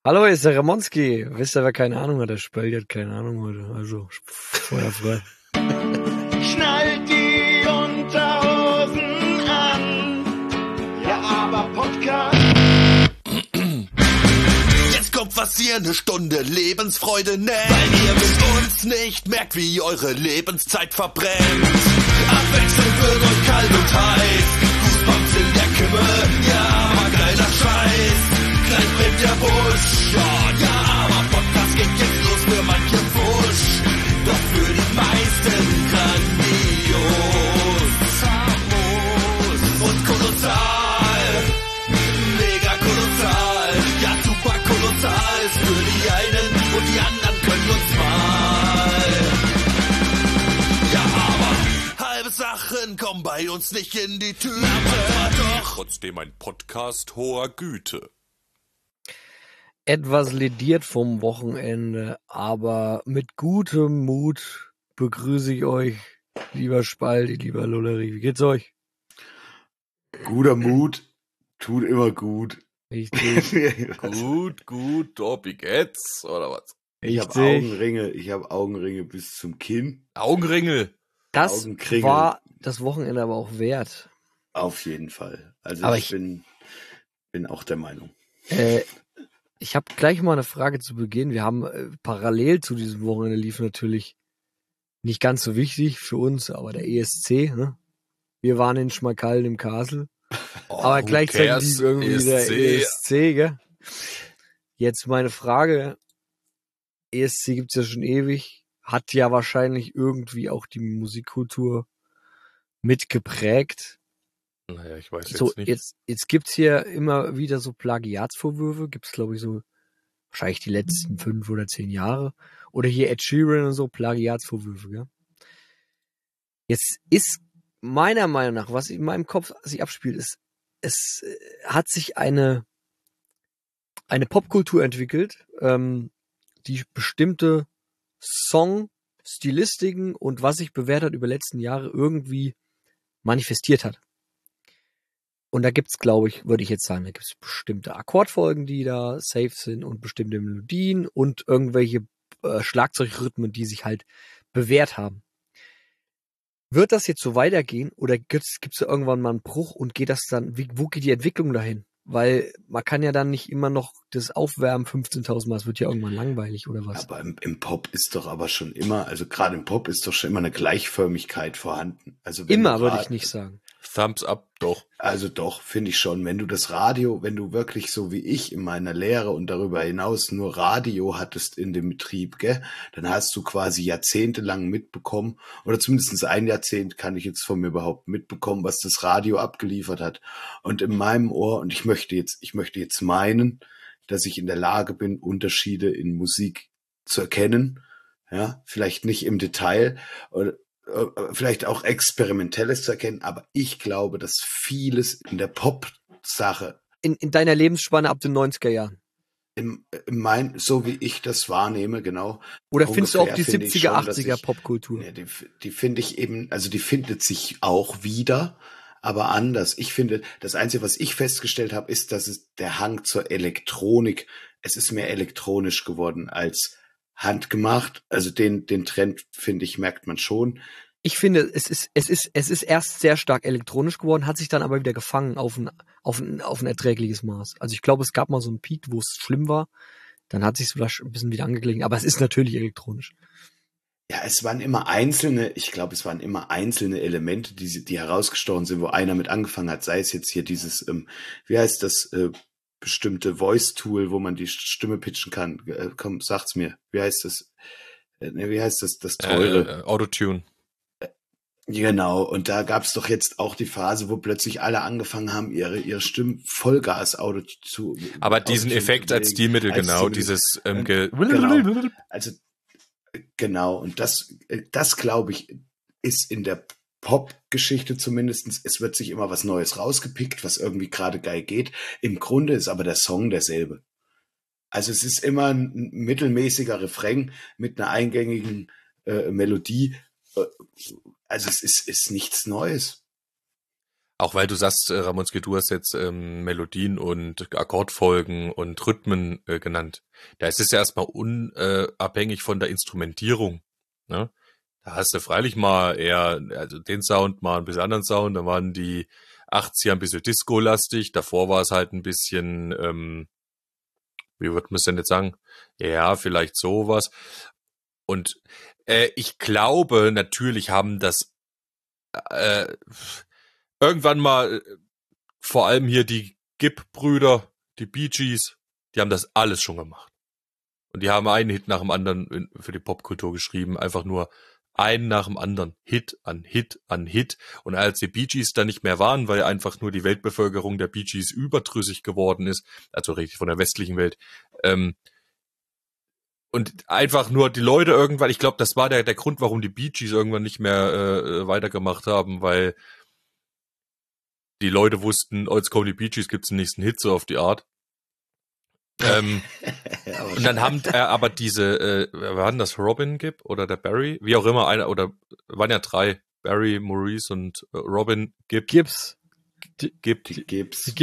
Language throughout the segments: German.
Hallo, hier ist der Ramonski. Wisst ihr, wer keine Ahnung hat? Der Spöll hat keine Ahnung heute. Also, Feuer frei. Schnallt die Unterhosen an. Ja, aber Podcast. Jetzt kommt was ihr eine Stunde Lebensfreude nennt. Weil ihr mit uns nicht merkt, wie eure Lebenszeit verbrennt. Abwechselnd wird euch kalt und heiß. Goosebumps in der Kimme. Ja, aber geiler Scheiß. Gleich brennt der Busch. Ja, aber Podcast geht jetzt los für manche Wusch. Doch für die meisten grandios. Famos und kolossal. Mega kolossal. Ja, super kolossal. Ist für die einen und die anderen können uns mal. Ja, aber halbe Sachen kommen bei uns nicht in die Tüte. Aber doch trotzdem ein Podcast hoher Güte. Etwas lediert vom Wochenende, aber mit gutem Mut begrüße ich euch, lieber Spalti, lieber Lulleri. Wie geht's euch? Guter Mut tut immer gut. Richtig. Gut, Dobby geht's, oder was? Ich habe Augenringe bis zum Kinn. Augenringel. Das Augenkringel. war das Wochenende aber auch wert. Auf jeden Fall. Also Aber ich bin auch der Meinung. Ich habe gleich mal eine Frage zu Beginn. Wir haben parallel zu diesem Wochenende lief natürlich nicht ganz so wichtig für uns, aber der ESC. Ne? Wir waren in Schmalkalden im Castle. Aber gleichzeitig lief irgendwie der ESC, gell? Jetzt meine Frage. ESC gibt's ja schon ewig. Hat ja wahrscheinlich irgendwie auch die Musikkultur mitgeprägt. Naja, ich weiß So, jetzt nicht. jetzt gibt's hier immer wieder so Plagiatsvorwürfe. Gibt's, glaube ich, so wahrscheinlich die letzten 5 oder 10 Jahre. Oder hier Ed Sheeran und so, Plagiatsvorwürfe, gell? Jetzt ist meiner Meinung nach, was in meinem Kopf sich abspielt, ist, es hat sich eine Popkultur entwickelt, die bestimmte Songstilistiken und was sich bewährt hat über die letzten Jahre irgendwie manifestiert hat. Und da gibt's, glaube ich, würde ich jetzt sagen, da gibt's bestimmte Akkordfolgen, die da safe sind und bestimmte Melodien und irgendwelche Schlagzeugrhythmen, die sich halt bewährt haben. Wird das jetzt so weitergehen oder gibt's da irgendwann mal einen Bruch und geht das dann, wo geht die Entwicklung dahin? Weil man kann ja dann nicht immer noch das aufwärmen 15.000 Mal, es wird ja irgendwann langweilig oder was? Aber im Pop ist doch aber schon immer, also gerade im Pop ist doch schon immer eine Gleichförmigkeit vorhanden. Also wenn Immer du würde grad- ich nicht sagen. Thumbs up, doch. Also doch, finde ich schon. Wenn du das Radio, wenn du wirklich so wie ich in meiner Lehre und darüber hinaus nur Radio hattest in dem Betrieb, gell, dann hast du quasi jahrzehntelang mitbekommen, oder zumindest ein Jahrzehnt kann ich jetzt von mir behaupten, mitbekommen, was das Radio abgeliefert hat. Und in meinem Ohr, und ich möchte jetzt meinen, dass ich in der Lage bin, Unterschiede in Musik zu erkennen. Ja, vielleicht nicht im Detail, oder vielleicht auch Experimentelles zu erkennen, aber ich glaube, dass vieles in der Pop-Sache, In deiner Lebensspanne ab den 90er Jahren. so wie ich das wahrnehme, genau. Oder findest du auch ungefähr die finde ich 70er, schon, dass 80er ich- Popkultur? Ja, die finde ich eben, also die findet sich auch wieder, aber anders. Ich finde, das Einzige, was ich festgestellt habe, ist, dass es der Hang zur Elektronik, es ist mehr elektronisch geworden als handgemacht. Also den Trend, finde ich, merkt man schon. Ich finde, es ist erst sehr stark elektronisch geworden, hat sich dann aber wieder gefangen auf ein erträgliches Maß. Also ich glaube, es gab mal so einen Peak, wo es schlimm war. Dann hat sich es vielleicht ein bisschen wieder angeglichen, aber es ist natürlich elektronisch. Ja, es waren immer einzelne Elemente, die herausgestochen sind, wo einer mit angefangen hat. Sei es jetzt hier dieses, wie heißt das, bestimmte Voice-Tool, wo man die Stimme pitchen kann. Komm, sag's mir. Wie heißt das? Das teure? Autotune. Genau, und da gab's doch jetzt auch die Phase, wo plötzlich alle angefangen haben, ihre Stimmen Vollgas-Auto zu. Aber diesen Effekt als Stilmittel, genau, dieses Genau. Also genau, und das glaube ich, ist in der Pop-Geschichte zumindestens. Es wird sich immer was Neues rausgepickt, was irgendwie gerade geil geht. Im Grunde ist aber der Song derselbe. Also es ist immer ein mittelmäßiger Refrain mit einer eingängigen Melodie. Also es ist nichts Neues. Auch weil du sagst, Ramonski, du hast jetzt Melodien und Akkordfolgen und Rhythmen genannt. Da ist es ja erstmal unabhängig von der Instrumentierung. Ne? Da hast du freilich mal eher also den Sound, mal ein bisschen anderen Sound. Da waren die 80er ein bisschen Disco-lastig. Davor war es halt ein bisschen, wie würde man es denn jetzt sagen? Ja, vielleicht sowas. Und ich glaube, natürlich haben das irgendwann mal, vor allem hier die Gibb-Brüder, die Bee Gees, die haben das alles schon gemacht. Und die haben einen Hit nach dem anderen für die Popkultur geschrieben, einfach nur einen nach dem anderen, Hit an Hit an Hit. Und als die Bee Gees dann nicht mehr waren, weil einfach nur die Weltbevölkerung der Bee Gees überdrüssig geworden ist, also richtig von der westlichen Welt, und einfach nur die Leute irgendwann, ich glaube, das war der Grund, warum die Bee Gees irgendwann nicht mehr weitergemacht haben, weil die Leute wussten, oh, jetzt kommen die Bee Gees, gibt's den nächsten Hit, so auf die Art. Und dann haben aber diese, waren das Robin Gibb oder der Barry? Wie auch immer, einer, oder waren ja 3, Barry, Maurice und Robin Gibb. Gibbs. Die Gibbsköpfe.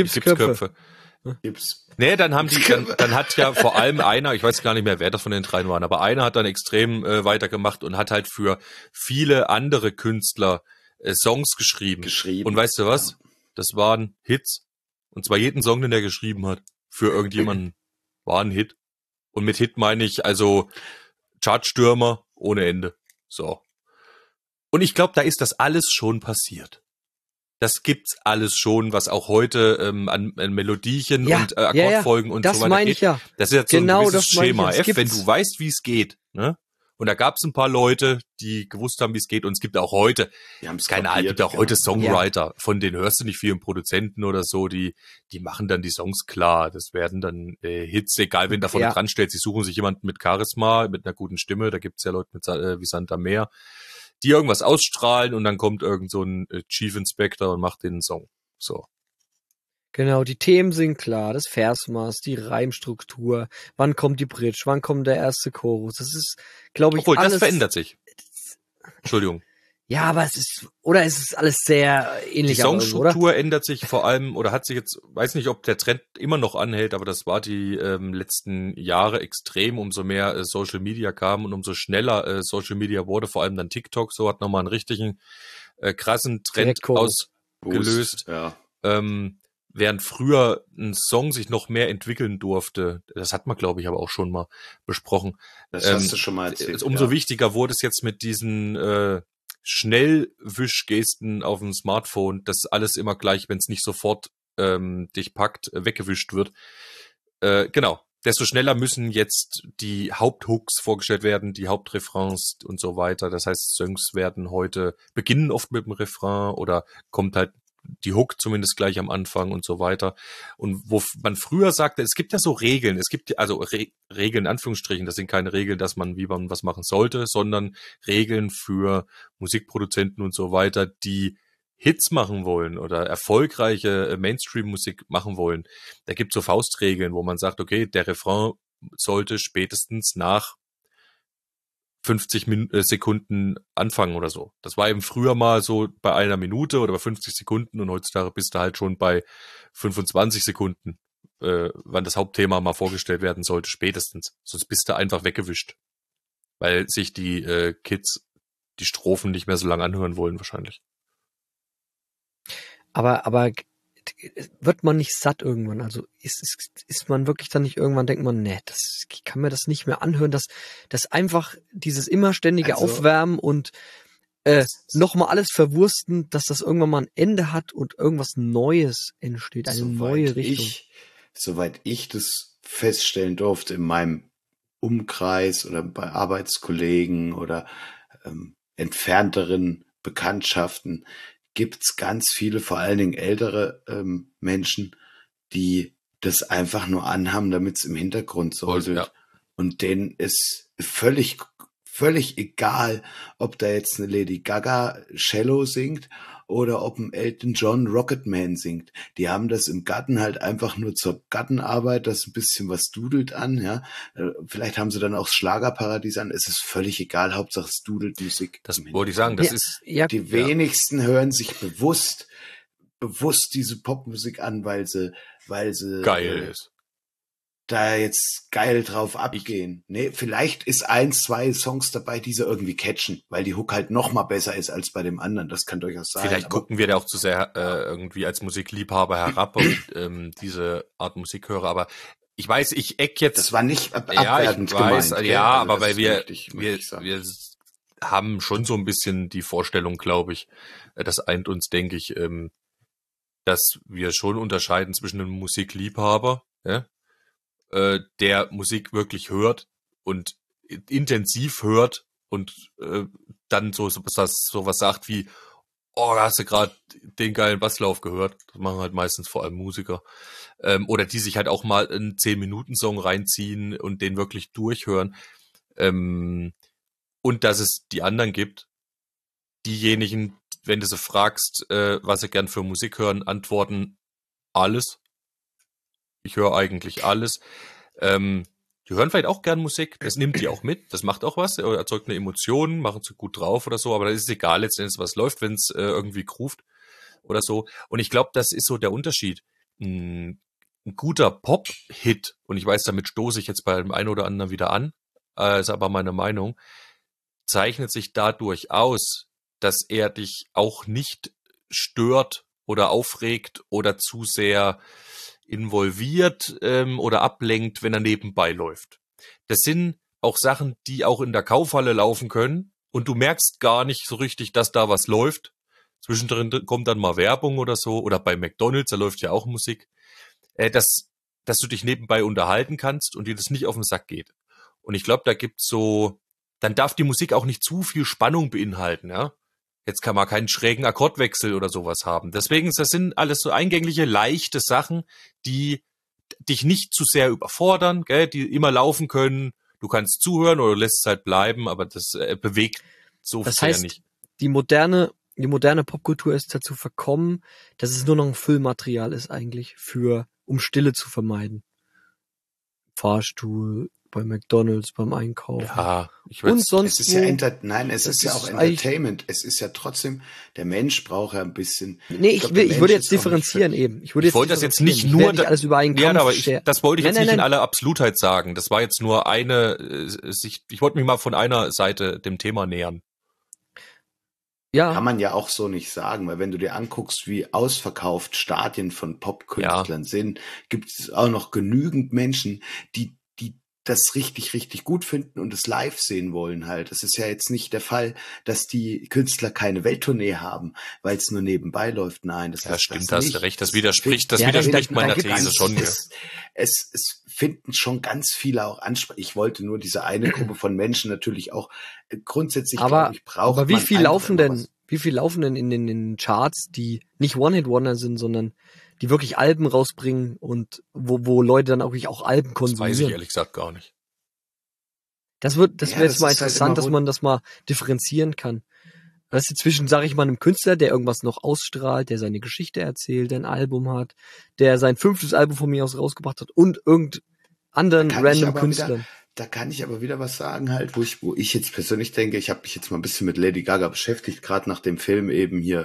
Gibbs. Nee, dann haben die, dann hat ja vor allem einer, ich weiß gar nicht mehr, wer das von den 3 waren, aber einer hat dann extrem weitergemacht und hat halt für viele andere Künstler Songs geschrieben. Und weißt du was? Das waren Hits. Und zwar jeden Song, den er geschrieben hat, für irgendjemanden war ein Hit. Und mit Hit meine ich also Chartstürmer ohne Ende. So. Und ich glaube, da ist das alles schon passiert. Das gibt's alles schon, was auch heute an Melodiechen und Akkordfolgen und so weiter das meine ich ja. Das ist jetzt genau, so ein gewisses Schema F, wenn gibt's. du weißt, wie es geht, ne? Und da gab's ein paar Leute, die gewusst haben, wie es geht. Und es gibt auch heute, keine Ahnung, gibt auch heute Songwriter, von denen hörst du nicht viel, Produzenten oder so, die machen dann die Songs klar. Das werden dann Hits, egal wen da vorne dran stellt. Sie suchen sich jemanden mit Charisma, mit einer guten Stimme. Da gibt's ja Leute mit wie Santa Meer, die irgendwas ausstrahlen und dann kommt irgend so ein Chief Inspector und macht den Song. So. Genau, die Themen sind klar, das Versmaß, die Reimstruktur, wann kommt die Bridge, wann kommt der erste Chorus. Das ist, glaube ich, obwohl, alles... das verändert sich. Entschuldigung. Ja, aber es ist alles sehr ähnlich. Die Songstruktur ändert sich vor allem, oder hat sich jetzt, weiß nicht, ob der Trend immer noch anhält, aber das war die letzten Jahre extrem, umso mehr Social Media kam und umso schneller Social Media wurde, vor allem dann TikTok, so hat nochmal einen richtigen krassen Trend ausgelöst. Ja. Während früher ein Song sich noch mehr entwickeln durfte, das hat man, glaube ich, aber auch schon mal besprochen. Das hast du schon mal erzählt. Umso wichtiger wurde es jetzt mit diesen Schnellwischgesten auf dem Smartphone, dass alles immer gleich, wenn es nicht sofort dich packt, weggewischt wird. Genau. Desto schneller müssen jetzt die Haupthooks vorgestellt werden, die Hauptrefrains und so weiter. Das heißt, Songs beginnen oft mit dem Refrain oder kommt halt die Hook zumindest gleich am Anfang und so weiter. Und wo man früher sagte, es gibt ja so Regeln, es gibt also Regeln in Anführungsstrichen, das sind keine Regeln, dass man, wie man was machen sollte, sondern Regeln für Musikproduzenten und so weiter, die Hits machen wollen oder erfolgreiche Mainstream-Musik machen wollen. Da gibt es so Faustregeln, wo man sagt, okay, der Refrain sollte spätestens nach 50 Sekunden anfangen oder so. Das war eben früher mal so bei 1 Minute oder bei 50 Sekunden und heutzutage bist du halt schon bei 25 Sekunden, wann das Hauptthema mal vorgestellt werden sollte, spätestens. Sonst bist du einfach weggewischt. Weil sich die Kids die Strophen nicht mehr so lange anhören wollen wahrscheinlich. Aber wird man nicht satt irgendwann? Also ist man wirklich dann nicht irgendwann, denkt man, nee, ich kann mir das nicht mehr anhören, dass einfach dieses immer ständige Aufwärmen und nochmal alles verwursten, dass das irgendwann mal ein Ende hat und irgendwas Neues entsteht, eine neue Richtung. Soweit ich das feststellen durfte in meinem Umkreis oder bei Arbeitskollegen oder entfernteren Bekanntschaften, gibt's ganz viele, vor allen Dingen ältere Menschen, die das einfach nur anhaben, damit es im Hintergrund säuselt. Ja. Und denen ist völlig egal, ob da jetzt eine Lady Gaga Cello singt oder ob ein Elton John Rocketman singt. Die haben das im Garten halt einfach nur zur Gartenarbeit, das ein bisschen was dudelt an, ja. Vielleicht haben sie dann auch Schlagerparadies an. Es ist völlig egal, Hauptsache es dudelt Musik. Das wollte ich sagen, das ist... Die wenigsten hören sich bewusst bewusst diese Popmusik an, weil sie Geil ist. da jetzt geil drauf abgehen. Nee, vielleicht ist 1, 2 Songs dabei, die sie irgendwie catchen, weil die Hook halt noch mal besser ist als bei dem anderen. Das kann durchaus sein. Vielleicht aber gucken wir da auch zu sehr irgendwie als Musikliebhaber herab auf diese Art Musikhörer, aber ich weiß, ich eck jetzt. das war nicht Ja, abwertend ich weiß, gemeint. gell? ja, Also aber das weil möchte ich sagen. wir haben schon so ein bisschen die Vorstellung, glaube ich, das eint uns, denke ich, dass wir schon unterscheiden zwischen einem Musikliebhaber, ja, der Musik wirklich hört und intensiv hört und dann sowas sagt wie, oh, hast du gerade den geilen Basslauf gehört? Das machen halt meistens vor allem Musiker. Oder die sich halt auch mal einen 10-Minuten-Song reinziehen und den wirklich durchhören. Und dass es die anderen gibt, diejenigen, wenn du sie fragst, was sie gern für Musik hören, antworten alles. Ich höre eigentlich alles. Die hören vielleicht auch gern Musik, das nimmt die auch mit, das macht auch was, erzeugt eine Emotion, machen sie gut drauf oder so, aber das ist egal letztendlich, was läuft, wenn es irgendwie groovt oder so. Und ich glaube, das ist so der Unterschied. Ein guter Pop-Hit, und ich weiß, damit stoße ich jetzt bei dem einen oder anderen wieder an, ist aber meine Meinung, zeichnet sich dadurch aus, dass er dich auch nicht stört oder aufregt oder zu sehr involviert oder ablenkt, wenn er nebenbei läuft. Das sind auch Sachen, die auch in der Kaufhalle laufen können und du merkst gar nicht so richtig, dass da was läuft. Zwischendrin kommt dann mal Werbung oder so, oder bei McDonald's, da läuft ja auch Musik, dass du dich nebenbei unterhalten kannst und dir das nicht auf den Sack geht. Und ich glaube, da gibt's so, dann darf die Musik auch nicht zu viel Spannung beinhalten, ja. Jetzt kann man keinen schrägen Akkordwechsel oder sowas haben. Deswegen, das sind alles so eingängliche, leichte Sachen, die dich nicht zu sehr überfordern, gell, die immer laufen können. Du kannst zuhören oder lässt es halt bleiben, aber das bewegt so Das sehr heißt, nicht. die moderne Popkultur ist dazu verkommen, dass es nur noch ein Füllmaterial ist eigentlich um Stille zu vermeiden. Fahrstuhl, bei McDonald's, beim Einkaufen. Ja, ich Und weiß. sonst Es ist ja wo. es Das ist ja auch ist eigentlich- Entertainment. Es ist ja trotzdem, der Mensch braucht ja ein bisschen. Nee, glaub, der ich Mensch würde ist jetzt auch nicht differenzieren wirklich- eben. Ich wollte das jetzt nicht differenzieren. nur, Ich werde nicht alles über einen Kampf aber scheren. das wollte ich jetzt Nein, nicht in nein. aller Absolutheit sagen. Das war jetzt nur eine Sicht. Ich wollte mich mal von einer Seite dem Thema nähern. Ja, Kann man ja auch so nicht sagen, weil wenn du dir anguckst, wie ausverkauft Stadien von Popkünstlern sind, gibt es auch noch genügend Menschen, die das richtig, richtig gut finden und es live sehen wollen halt. Das ist ja jetzt nicht der Fall, dass die Künstler keine Welttournee haben, weil es nur nebenbei läuft. Nein, das Ja, ist stimmt, das da hast nicht. du recht. Das widerspricht Ja, widerspricht da meiner gibt's- These schon. Ja. Es finden schon ganz viele auch ansprechen. Ich wollte nur diese eine Gruppe von Menschen natürlich auch grundsätzlich, aber, glaube ich, braucht aber wie man viel einfach laufen immer denn, was. wie viel laufen denn in den Charts, die nicht One-Hit-Wonder sind, sondern die wirklich Alben rausbringen und wo Leute dann auch wirklich auch Alben Das konsumieren? weiß ich ehrlich gesagt gar nicht. Das Ja, wäre das jetzt mal ist halt interessant, immer, dass wo- man das mal differenzieren kann. Weißt du, zwischen, sage ich mal, einem Künstler, der irgendwas noch ausstrahlt, der seine Geschichte erzählt, der ein Album hat, der sein 5. Album von mir aus rausgebracht hat und irgend anderen Da kann ich random aber Künstlern. Da kann ich aber wieder was sagen halt, wo ich jetzt persönlich denke, ich habe mich jetzt mal ein bisschen mit Lady Gaga beschäftigt, gerade nach dem Film eben hier,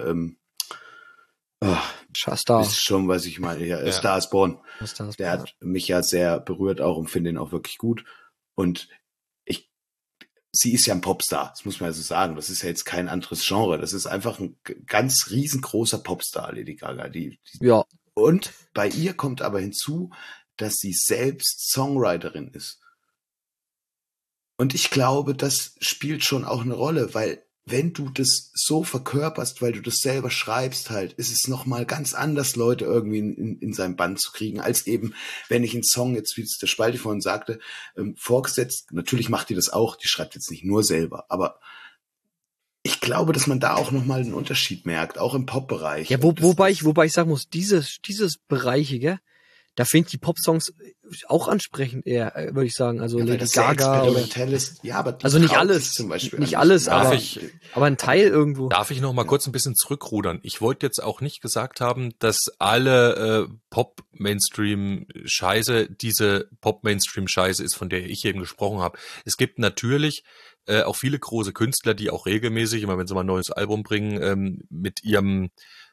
Star. ist schon, was ich meine, ja, Ja. Star is Born. Star. Der hat mich ja sehr berührt auch und finde ihn auch wirklich gut. Und sie ist ja ein Popstar, das muss man ja so sagen. Das ist ja jetzt kein anderes Genre. Das ist einfach ein ganz riesengroßer Popstar, Lady Gaga. Ja, Und bei ihr kommt aber hinzu, dass sie selbst Songwriterin ist. Und ich glaube, das spielt schon auch eine Rolle, weil wenn du das so verkörperst, weil du das selber schreibst halt, ist es nochmal ganz anders, Leute irgendwie in sein Band zu kriegen, als eben, wenn ich einen Song jetzt, wie es der Spalti vorhin sagte, vorgesetzt, natürlich macht die das auch, die schreibt jetzt nicht nur selber, aber ich glaube, dass man da auch nochmal einen Unterschied merkt, auch im Pop-Bereich. ja, wobei ich sagen muss, dieses Bereiche, gell, da finde ich die Popsongs auch ansprechend eher, würde ich sagen. Also Ja, weil Lady das sehr Gaga oder, experimentell ist. Ja, aber die also nicht traut alles, sich zum Beispiel nicht an alles, Darf aber, ich- aber ein Teil irgendwo. Darf ich noch mal kurz ein bisschen zurückrudern? Ich wollte jetzt auch nicht gesagt haben, dass alle Pop-Mainstream-Scheiße diese Pop-Mainstream-Scheiße ist, von der ich eben gesprochen habe. Es gibt natürlich auch viele große Künstler, die auch regelmäßig, immer wenn sie mal ein neues Album bringen, mit ihrem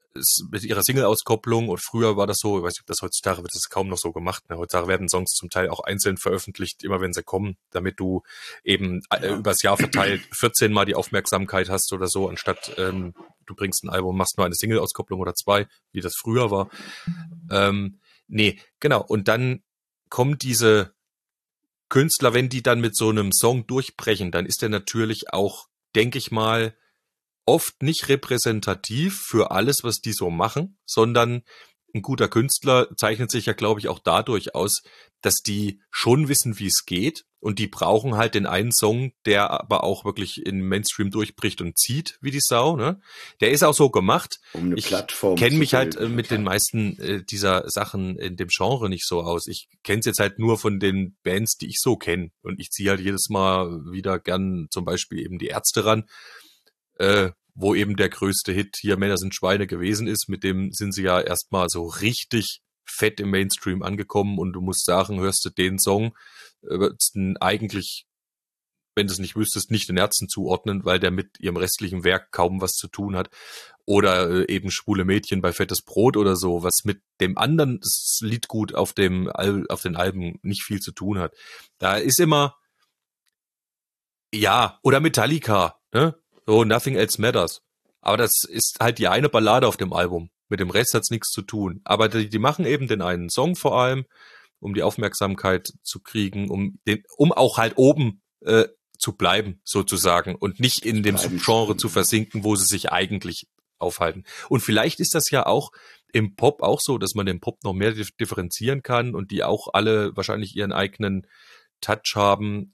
mit ihrer Single-Auskopplung, und früher war das so, ich weiß nicht, ob das heutzutage wird das kaum noch so gemacht, ne? Heutzutage werden Songs zum Teil auch einzeln veröffentlicht, immer wenn sie kommen, damit du eben übers Jahr verteilt 14 Mal die Aufmerksamkeit hast oder so, anstatt du bringst ein Album, machst nur eine Single-Auskopplung oder 2, wie das früher war. Nee, genau. Und dann kommen diese Künstler, wenn die dann mit so einem Song durchbrechen, dann ist der natürlich auch, denke ich mal, oft nicht repräsentativ für alles, was die so machen, sondern ein guter Künstler zeichnet sich ja, glaube ich, auch dadurch aus, dass die schon wissen, wie es geht, und die brauchen halt den einen Song, der aber auch wirklich in Mainstream durchbricht und zieht wie die Sau, ne? Der ist auch so gemacht. Um eine ich Plattform kenne mich zu halt bilden, mit den meisten dieser Sachen in dem Genre nicht so aus. Ich kenne es jetzt halt nur von den Bands, die ich so kenne, und ich ziehe halt jedes Mal wieder gern zum Beispiel eben die Ärzte ran, wo eben der größte Hit hier Männer sind Schweine gewesen ist. Mit dem sind sie ja erstmal so richtig fett im Mainstream angekommen, und du musst sagen, hörst du den Song, würdest du eigentlich, wenn du es nicht wüsstest, nicht den Ärzten zuordnen, weil der mit ihrem restlichen Werk kaum was zu tun hat. Oder eben Schwule Mädchen bei Fettes Brot oder so, was mit dem anderen Liedgut auf den Alben nicht viel zu tun hat. Da ist immer, ja, oder Metallica, ne? So, Nothing Else Matters. Aber das ist halt die eine Ballade auf dem Album. Mit dem Rest hat's nichts zu tun. Aber die machen eben den einen Song vor allem, um die Aufmerksamkeit zu kriegen, um auch halt oben zu bleiben, sozusagen, und nicht in dem Subgenre zu versinken, wo sie sich eigentlich aufhalten. Und vielleicht ist das ja auch im Pop auch so, dass man den Pop noch mehr differenzieren kann und die auch alle wahrscheinlich ihren eigenen Touch haben.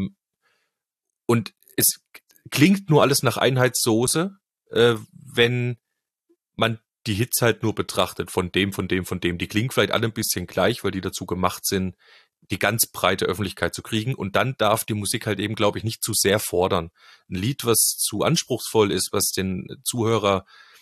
Und es klingt nur alles nach Einheitssoße, wenn man die Hits halt nur betrachtet, von dem. Die klingen vielleicht alle ein bisschen gleich, weil die dazu gemacht sind, die ganz breite Öffentlichkeit zu kriegen. Und dann darf die Musik halt eben, glaube ich, nicht zu sehr fordern. Ein Lied, was zu anspruchsvoll ist, was den Zuhörer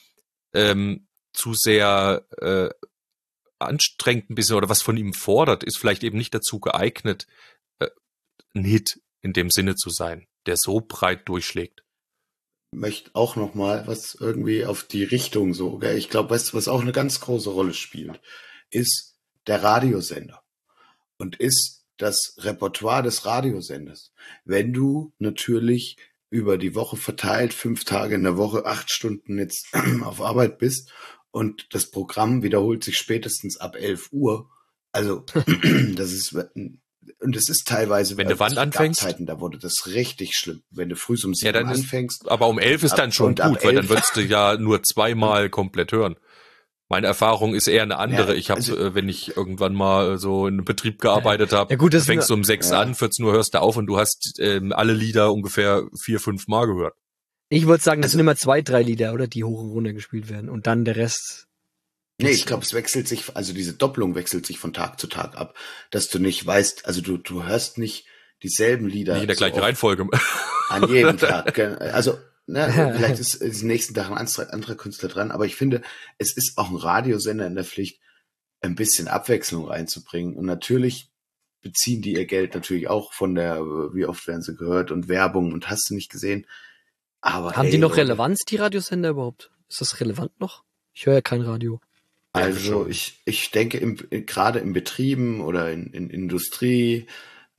zu sehr anstrengt ein bisschen oder was von ihm fordert, ist vielleicht eben nicht dazu geeignet, ein Hit in dem Sinne zu sein, der so breit durchschlägt. Möchte auch noch mal was irgendwie auf die Richtung so, gell? Ich glaube, was auch eine ganz große Rolle spielt, ist der Radiosender und ist das Repertoire des Radiosenders. Wenn du natürlich über die Woche verteilt, 5 Tage in der Woche, 8 Stunden jetzt auf Arbeit bist und das Programm wiederholt sich spätestens ab 11 Uhr, also das ist... Und es ist teilweise, wenn du wann anfängst, Zeiten, da wurde das richtig schlimm. Wenn du früh um 7 anfängst. Aber um 11 ist dann schon gut, weil dann würdest du ja nur 2-mal komplett hören. Meine Erfahrung ist eher eine andere. Ja, ich habe, wenn ich irgendwann mal so in einem Betrieb gearbeitet habe, ja, fängst du um 6 an, 14 Uhr hörst du auf und du hast alle Lieder ungefähr 4-5 Mal gehört. Ich würde sagen, das sind immer 2-3 Lieder, oder, die hoch und runter gespielt werden und dann der Rest. Nee, ich glaube, es wechselt sich, also diese Doppelung wechselt sich von Tag zu Tag ab, dass du nicht weißt, also du hörst nicht dieselben Lieder. Nicht in der gleichen Reihenfolge. An jedem Tag. Also, ne, vielleicht ist nächsten Tag ein anderer Künstler dran, aber ich finde, es ist auch ein Radiosender in der Pflicht, ein bisschen Abwechslung reinzubringen. Und natürlich beziehen die ihr Geld natürlich auch von der, wie oft werden sie gehört, und Werbung und hast du nicht gesehen. Aber haben die noch Relevanz, die Radiosender überhaupt? Ist das relevant noch? Ich höre ja kein Radio. Also ich denke, gerade in Betrieben oder in Industrie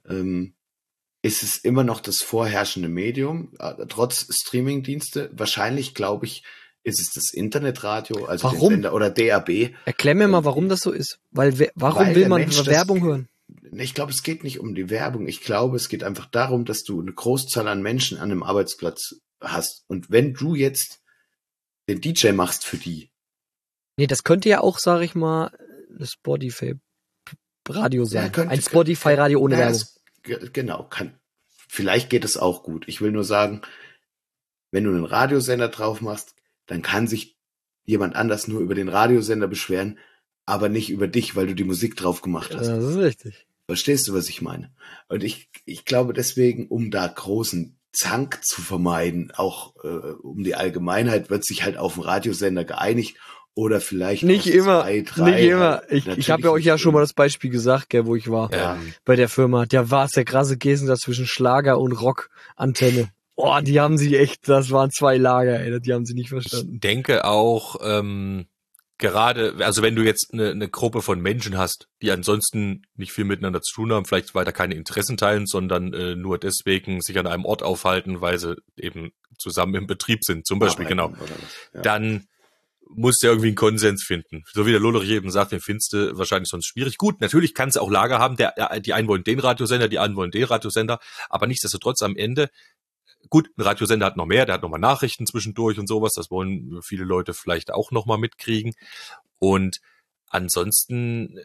ist es immer noch das vorherrschende Medium, trotz Streamingdienste. Wahrscheinlich, glaube ich, ist es das Internetradio, also warum? Den Sender oder DAB. Erklär mir mal, warum das so ist. Warum will man Werbung hören? Ich glaube, es geht nicht um die Werbung. Ich glaube, es geht einfach darum, dass du eine Großzahl an Menschen an einem Arbeitsplatz hast. Und wenn du jetzt den DJ machst für die, nee, das könnte ja auch, sag ich mal, eine Spotify-Radio sein. Ja, ein Spotify-Radio ohne Werbung. Genau, vielleicht geht es auch gut. Ich will nur sagen, wenn du einen Radiosender drauf machst, dann kann sich jemand anders nur über den Radiosender beschweren, aber nicht über dich, weil du die Musik drauf gemacht hast. Das ist richtig. Verstehst du, was ich meine? Und ich glaube deswegen, um da großen Zank zu vermeiden, auch um die Allgemeinheit, wird sich halt auf den Radiosender geeinigt. Oder vielleicht nicht immer. 2, 3, nicht immer. Ich habe ja euch ja schon mal das Beispiel gesagt, gell, wo ich war bei der Firma. Der war der krasse Gegensatz zwischen Schlager und Rock-Antenne. Oh, die haben sie echt, das waren 2 Lager, ey, die haben sie nicht verstanden. Ich denke auch, gerade, also wenn du jetzt eine Gruppe von Menschen hast, die ansonsten nicht viel miteinander zu tun haben, vielleicht weiter keine Interessen teilen, sondern nur deswegen sich an einem Ort aufhalten, weil sie eben zusammen im Betrieb sind, zum Beispiel, Arbeiten genau, oder was, ja. dann musst du ja irgendwie einen Konsens finden. So wie der Lollerich eben sagt, den findest du wahrscheinlich sonst schwierig. Gut, natürlich kannst du auch Lager haben, die einen wollen den Radiosender, die anderen wollen den Radiosender, aber nichtsdestotrotz am Ende, gut, ein Radiosender hat noch mehr, der hat noch mal Nachrichten zwischendurch und sowas, das wollen viele Leute vielleicht auch noch mal mitkriegen. Und ansonsten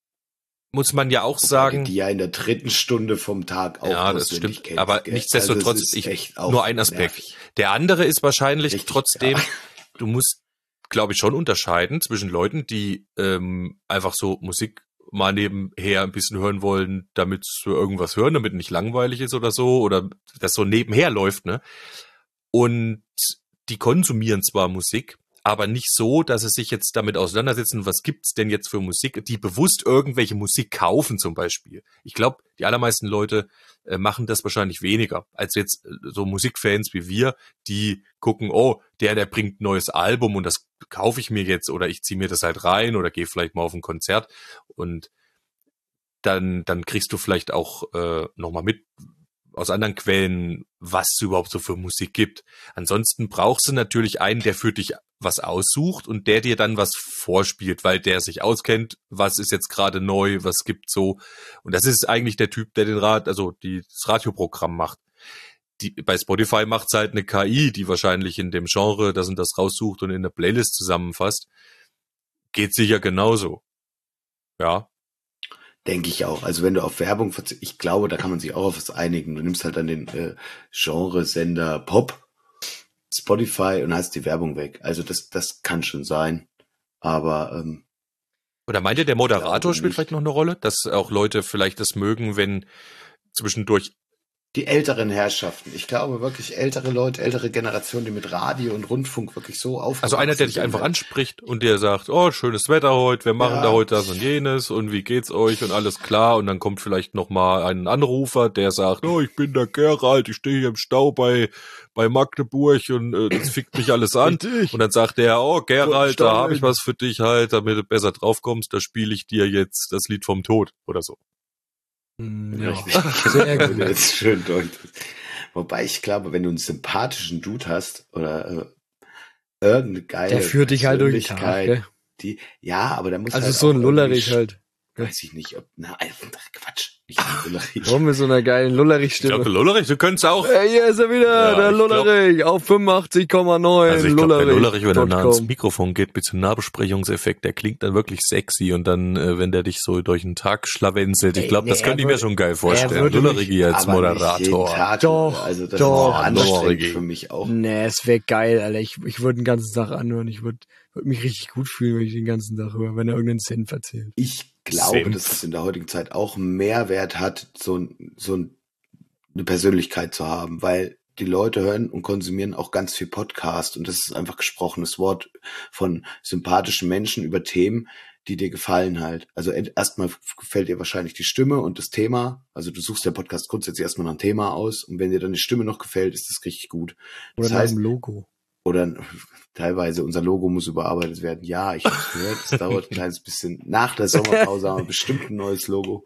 muss man ja auch sagen, die ja in der 3. Stunde vom Tag auch ja, das auswendig stimmt, kennst, aber gell? nichtsdestotrotz, Also es ist echt auch nur ein Aspekt. nervig. Der andere ist wahrscheinlich Richtig, trotzdem, ja. du musst, glaube ich, schon unterscheiden zwischen Leuten, die einfach so Musik mal nebenher ein bisschen hören wollen, damit sie irgendwas hören, damit nicht langweilig ist oder so, oder das so nebenher läuft, ne? Und die konsumieren zwar Musik, aber nicht so, dass sie sich jetzt damit auseinandersetzen, was gibt's denn jetzt für Musik, die bewusst irgendwelche Musik kaufen zum Beispiel. Ich glaube, die allermeisten Leute machen das wahrscheinlich weniger, als jetzt so Musikfans wie wir, die gucken, oh, der bringt ein neues Album und das kaufe ich mir jetzt oder ich ziehe mir das halt rein oder gehe vielleicht mal auf ein Konzert und dann kriegst du vielleicht auch nochmal mit aus anderen Quellen, was es überhaupt so für Musik gibt. Ansonsten brauchst du natürlich einen, der für dich was aussucht und der dir dann was vorspielt, weil der sich auskennt, was ist jetzt gerade neu, was gibt's so. Und das ist eigentlich der Typ, der das Radioprogramm macht. Bei Spotify macht's halt eine KI, die wahrscheinlich in dem Genre das und das raussucht und in der Playlist zusammenfasst. Geht sicher genauso. Ja. Denke ich auch. Also wenn du auf Werbung verzichtest, ich glaube, da kann man sich auch auf was einigen. Du nimmst halt dann den Genresender Pop, Spotify und hast die Werbung weg. Also das kann schon sein. Aber oder meint ihr, der Moderator spielt nicht. vielleicht noch eine Rolle? Dass auch Leute vielleicht das mögen, wenn zwischendurch die älteren Herrschaften, ich glaube wirklich ältere Leute, ältere Generationen, die mit Radio und Rundfunk wirklich so aufgewachsen also einer, der dich sind, einfach anspricht und der sagt, oh, schönes Wetter heute, wir machen Ja. da heute das und jenes und wie geht's euch und alles klar und dann kommt vielleicht noch mal ein Anrufer, der sagt, oh, ich bin der Gerald, ich stehe hier im Stau bei Magdeburg und das fickt mich alles an Richtig. und dann sagt der, oh, Gerald, da Stau habe ich was für dich halt, damit du besser draufkommst, da spiele ich dir jetzt das Lied vom Tod oder so. Ja, Richtig. sehr Wenn du gut. jetzt schön deutest. Wobei ich glaube, wenn du einen sympathischen Dude hast oder irgendeine geile Der führt dich halt durch den Tag, Persönlichkeit, gell? ja, aber da muss Also halt so auch ein Lullerich irgendwie- halt. Weiß ich nicht, Quatsch, nicht ein Lullerich. Warum mit so einer geilen Ich glaube, Lullerich-Stimme? Lullerich, du könntest auch. Hier ist er wieder, Ja, der ich glaub- Lullerich, auf 85,9, Also ich glaube, der Lullerich, wenn er nah ans Lullerich.com. Mikrofon geht, mit so einem Nahbesprechungseffekt, der klingt dann wirklich sexy und dann, wenn der dich so durch den Tag schlawenzelt, ich glaube, das Nee, könnte ich er mir würde- schon geil er vorstellen. würde Lullerich als Aber nicht jeden Moderator. Tag, Doch, also das doch. ist anstrengend Lullerich. für mich auch. Nee, es wäre geil, Alter. Ich würde den ganzen Tag anhören. Ich würde mich richtig gut fühlen, wenn ich den ganzen Tag höre, wenn er irgendeinen Senf erzählt. Ich glaube, Senf. dass es in der heutigen Zeit auch einen Mehrwert hat, eine Persönlichkeit zu haben, weil die Leute hören und konsumieren auch ganz viel Podcast und das ist einfach gesprochenes Wort von sympathischen Menschen über Themen, die dir gefallen halt. Also erstmal gefällt dir wahrscheinlich die Stimme und das Thema. Also du suchst der Podcast grundsätzlich erstmal nach einem Thema aus und wenn dir dann die Stimme noch gefällt, ist das richtig gut. Oder Das nach heißt, dem Logo. oder teilweise unser Logo muss überarbeitet werden. Ja, ich hab's gehört. Es dauert ein kleines bisschen. Nach der Sommerpause haben wir bestimmt ein neues Logo.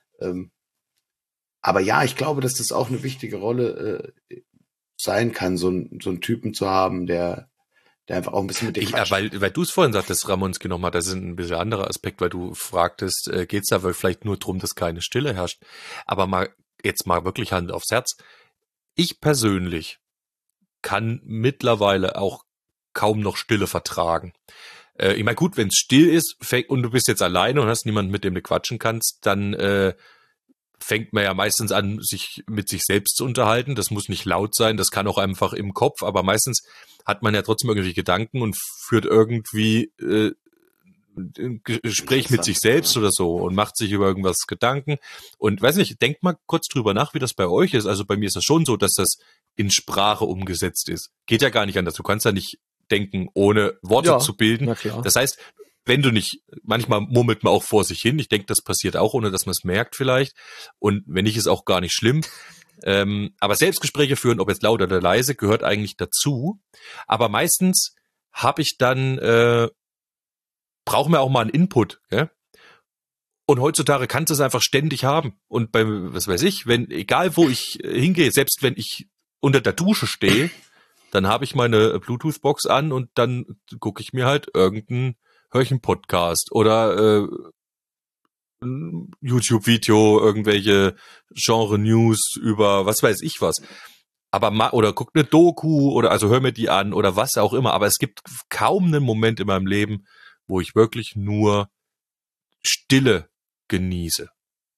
Aber ja, ich glaube, dass das auch eine wichtige Rolle sein kann, so einen Typen zu haben, der einfach auch ein bisschen mit dir quatscht. Weil du es vorhin sagtest, Ramonski nochmal, das ist ein bisschen anderer Aspekt, weil du fragtest, geht's da vielleicht nur drum, dass keine Stille herrscht? Aber jetzt mal wirklich Hand aufs Herz. Ich persönlich kann mittlerweile auch kaum noch Stille vertragen. Ich meine, gut, wenn es still ist und du bist jetzt alleine und hast niemanden, mit dem du quatschen kannst, dann fängt man ja meistens an, sich mit sich selbst zu unterhalten. Das muss nicht laut sein, das kann auch einfach im Kopf, aber meistens hat man ja trotzdem irgendwie Gedanken und führt irgendwie ein Gespräch mit sich selbst oder so und macht sich über irgendwas Gedanken. Und weiß nicht, denkt mal kurz drüber nach, wie das bei euch ist. Also bei mir ist das schon so, dass das in Sprache umgesetzt ist. Geht ja gar nicht anders. Du kannst ja nicht denken, ohne Worte Ja, zu bilden. na klar. Das heißt, wenn du nicht, manchmal murmelt man auch vor sich hin. Ich denke, das passiert auch, ohne dass man es merkt vielleicht. Und wenn nicht, ist auch gar nicht schlimm. Aber Selbstgespräche führen, ob jetzt laut oder leise, gehört eigentlich dazu. Aber meistens habe ich dann, brauchen wir auch mal einen Input, gell? Und heutzutage kannst du es einfach ständig haben. Und beim, was weiß ich, egal wo ich hingehe, selbst wenn ich unter der Dusche stehe, dann habe ich meine Bluetooth-Box an und dann gucke ich mir halt höre ich einen Podcast oder ein YouTube-Video, irgendwelche Genre-News über was weiß ich was. Aber oder guck eine Doku oder also hör mir die an oder was auch immer. Aber es gibt kaum einen Moment in meinem Leben, wo ich wirklich nur Stille genieße.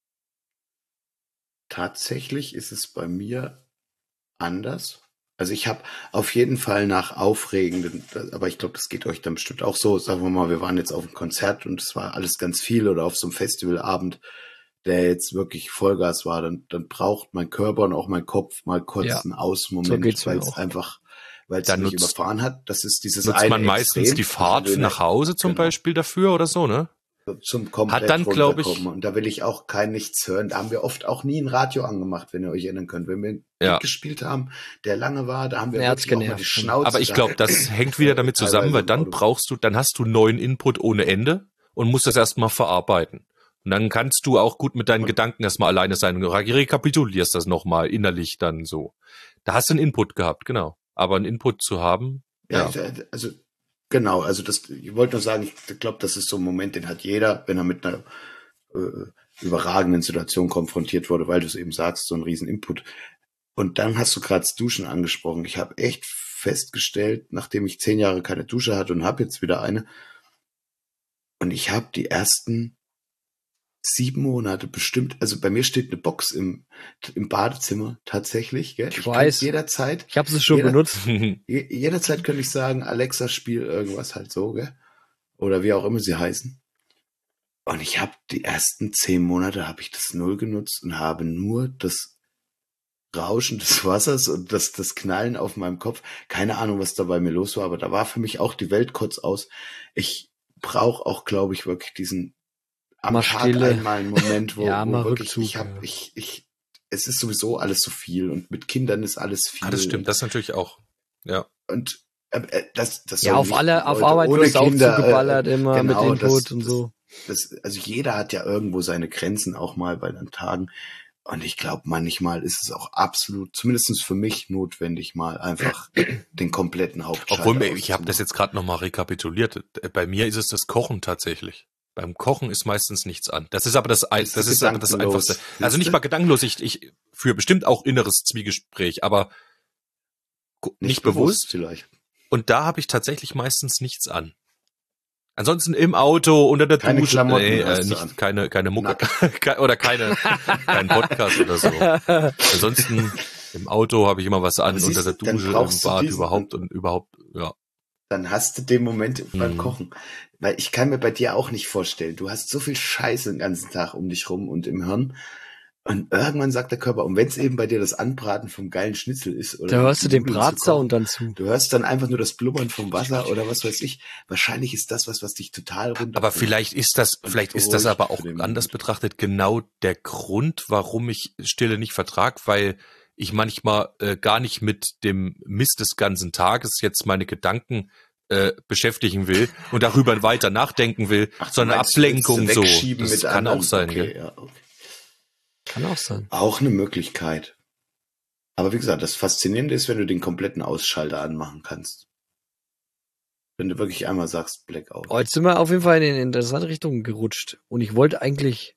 Tatsächlich ist es bei mir anders. Also ich habe auf jeden Fall nach aufregenden, aber ich glaube, das geht euch dann bestimmt auch so, sagen wir mal, wir waren jetzt auf einem Konzert und es war alles ganz viel oder auf so einem Festivalabend, der jetzt wirklich Vollgas war, dann braucht mein Körper und auch mein Kopf mal kurz einen Ausmoment, so weil es einfach, weil es mich überfahren hat. Das ist dieses nutzt man meistens die Fahrt nach Hause zum Beispiel dafür oder so, ne? Zum komplett hat dann, glaube ich, und da will ich auch kein nichts hören. Da haben wir oft auch nie ein Radio angemacht, wenn ihr euch erinnern könnt. Wenn wir gespielt haben, der lange war, da haben wir wirklich auch mal die Schnauze. Aber ich glaube, das hängt wieder damit zusammen, weil dann hast du neuen Input ohne Ende und musst das erstmal verarbeiten. Und dann kannst du auch gut mit deinen Gedanken erstmal alleine sein und rekapitulierst das nochmal innerlich dann so. Da hast du einen Input gehabt, genau. Aber einen Input zu haben, also genau, also ich wollte nur sagen, ich glaube, das ist so ein Moment, den hat jeder, wenn er mit einer überragenden Situation konfrontiert wurde, weil du es eben sagst, so ein riesen Input. Und dann hast du gerade das Duschen angesprochen. Ich habe echt festgestellt, nachdem ich 10 Jahre keine Dusche hatte und habe jetzt wieder eine, und ich habe die ersten 7 Monate bestimmt, also bei mir steht eine Box im Badezimmer tatsächlich, gell? Ich weiß. Jederzeit. Ich habe sie schon benutzt. Jederzeit könnte ich sagen, Alexa, spiel irgendwas halt so, gell? Oder wie auch immer sie heißen. Und ich habe die ersten 10 Monate habe ich das null genutzt und habe nur das Rauschen des Wassers und das Knallen auf meinem Kopf. Keine Ahnung, was da bei mir los war, aber da war für mich auch die Welt kurz aus. Ich brauche auch, glaube ich, wirklich diesen am Tag einmal einen Moment, wo wirklich Rückzug, es ist sowieso alles so viel und mit Kindern ist alles viel. Das stimmt, das natürlich auch. Ja. Und das auf Arbeit wirst du auch zugeballert immer genau, mit Input und so. Also jeder hat ja irgendwo seine Grenzen auch mal bei den Tagen. Und ich glaube, manchmal ist es auch absolut, zumindest für mich, notwendig, mal einfach den kompletten Hauptschalter. Obwohl, ich habe das jetzt gerade nochmal rekapituliert. Bei mir ist es das Kochen tatsächlich. Beim Kochen ist meistens nichts an. Das ist aber das Einfachste. Also nicht mal gedankenlos. Ich führe bestimmt auch inneres Zwiegespräch, aber nicht bewusst vielleicht. Und da habe ich tatsächlich meistens nichts an. Ansonsten im Auto, unter der keine Dusche, keine Mucke oder kein Podcast oder so. Ansonsten im Auto habe ich immer was an, unter der Dusche, im Bad überhaupt, ja. Dann hast du den Moment beim Kochen. Weil ich kann mir bei dir auch nicht vorstellen, du hast so viel Scheiße den ganzen Tag um dich rum und im Hirn. Und irgendwann sagt der Körper, und wenn es eben bei dir das Anbraten vom geilen Schnitzel ist, oder da hörst du den Bratsound dann zu. Du hörst dann einfach nur das Blubbern vom Wasser oder was weiß ich. Wahrscheinlich ist das was dich total runterbringt. Aber vielleicht ist das aber auch anders betrachtet genau der Grund, warum ich Stille nicht vertrag, weil ich manchmal gar nicht mit dem Mist des ganzen Tages jetzt meine Gedanken beschäftigen will und darüber weiter nachdenken will, sondern Ablenkung so. Das kann auch sein. Okay, ja, okay. Kann auch sein. Auch eine Möglichkeit. Aber wie gesagt, das Faszinierende ist, wenn du den kompletten Ausschalter anmachen kannst. Wenn du wirklich einmal sagst, Blackout. Oh, jetzt sind wir auf jeden Fall in eine interessante Richtung gerutscht. Und ich wollte eigentlich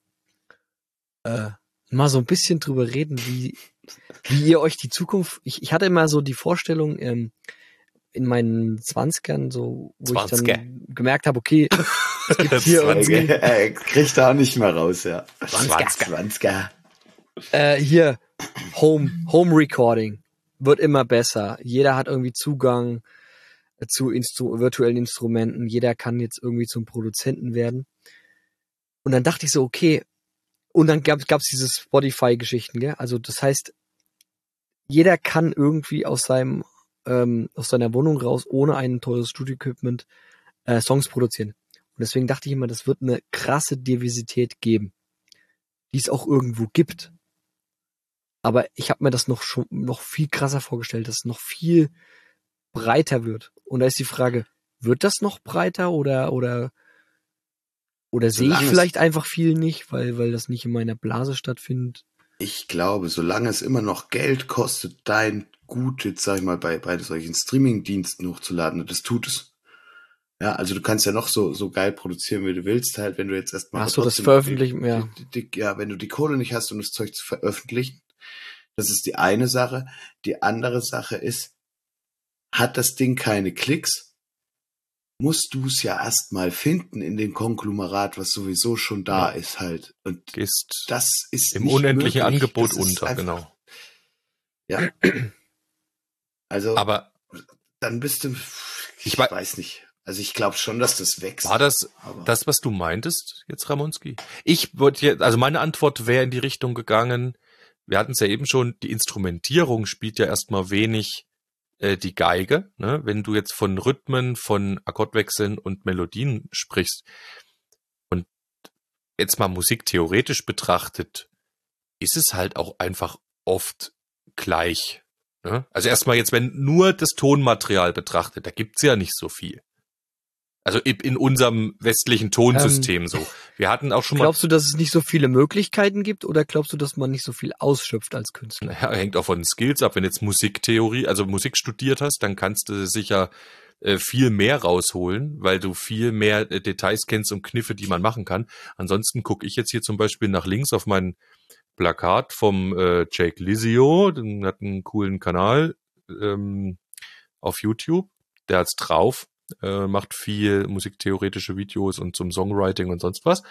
mal so ein bisschen drüber reden, wie ihr euch die Zukunft... Ich hatte immer so die Vorstellung in meinen 20ern, so, wo ich dann gemerkt habe, okay, es gibt hier irgendwie... Kriegt da auch nicht mehr raus, ja. 20er. Hier, Home Recording wird immer besser. Jeder hat irgendwie Zugang zu virtuellen Instrumenten. Jeder kann jetzt irgendwie zum Produzenten werden. Und dann dachte ich so, okay, und dann gab's diese Spotify-Geschichten, gell? Also das heißt, jeder kann irgendwie aus seiner Wohnung raus, ohne ein teures Studio-Equipment, Songs produzieren. Und deswegen dachte ich immer, das wird eine krasse Diversität geben, die es auch irgendwo gibt. Aber ich habe mir das noch viel krasser vorgestellt, dass es noch viel breiter wird. Und da ist die Frage, wird das noch breiter oder sehe ich Solange vielleicht einfach viel nicht, weil das nicht in meiner Blase stattfindet? Ich glaube, solange es immer noch Geld kostet, dein Gut, jetzt sag ich mal, bei solchen Streaming-Diensten hochzuladen, und das tut es. Ja, also du kannst ja noch so geil produzieren, wie du willst, halt, wenn du jetzt erstmal Ach so, das veröffentlichen, ja. Ja, wenn du die Kohle nicht hast, um das Zeug zu veröffentlichen, das ist die eine Sache. Die andere Sache ist, hat das Ding keine Klicks, musst du es ja erstmal finden in dem Konglomerat, was sowieso schon da ist halt. Und Gehst das ist im nicht unendlichen möglich. Angebot Das ist unter, einfach- genau. Ja. Also Aber dann bist du, ich Ich wei- weiß nicht. Also ich glaube schon, dass das wächst. war das Aber das, was du meintest jetzt, Ramonski? Ich wollte hier, also meine Antwort wäre in die Richtung gegangen, wir hatten es ja eben schon, die Instrumentierung spielt ja erstmal wenig die Geige, ne? Wenn du jetzt von Rhythmen, von Akkordwechseln und Melodien sprichst und jetzt mal Musik theoretisch betrachtet, ist es halt auch einfach oft gleich. Ne? Also erstmal jetzt, wenn nur das Tonmaterial betrachtet, da gibt's ja nicht so viel. Also in unserem westlichen Tonsystem so. Wir hatten auch schon mal, Glaubst du, dass es nicht so viele Möglichkeiten gibt oder glaubst du, dass man nicht so viel ausschöpft als Künstler? ja, hängt auch von den Skills ab. Wenn du jetzt Musiktheorie, also Musik studiert hast, dann kannst du sicher viel mehr rausholen, weil du viel mehr Details kennst und Kniffe, die man machen kann. Ansonsten gucke ich jetzt hier zum Beispiel nach links auf mein Plakat vom Jake Lizio, der hat einen coolen Kanal auf YouTube, der hat's drauf, macht viel musiktheoretische Videos und zum Songwriting und sonst was.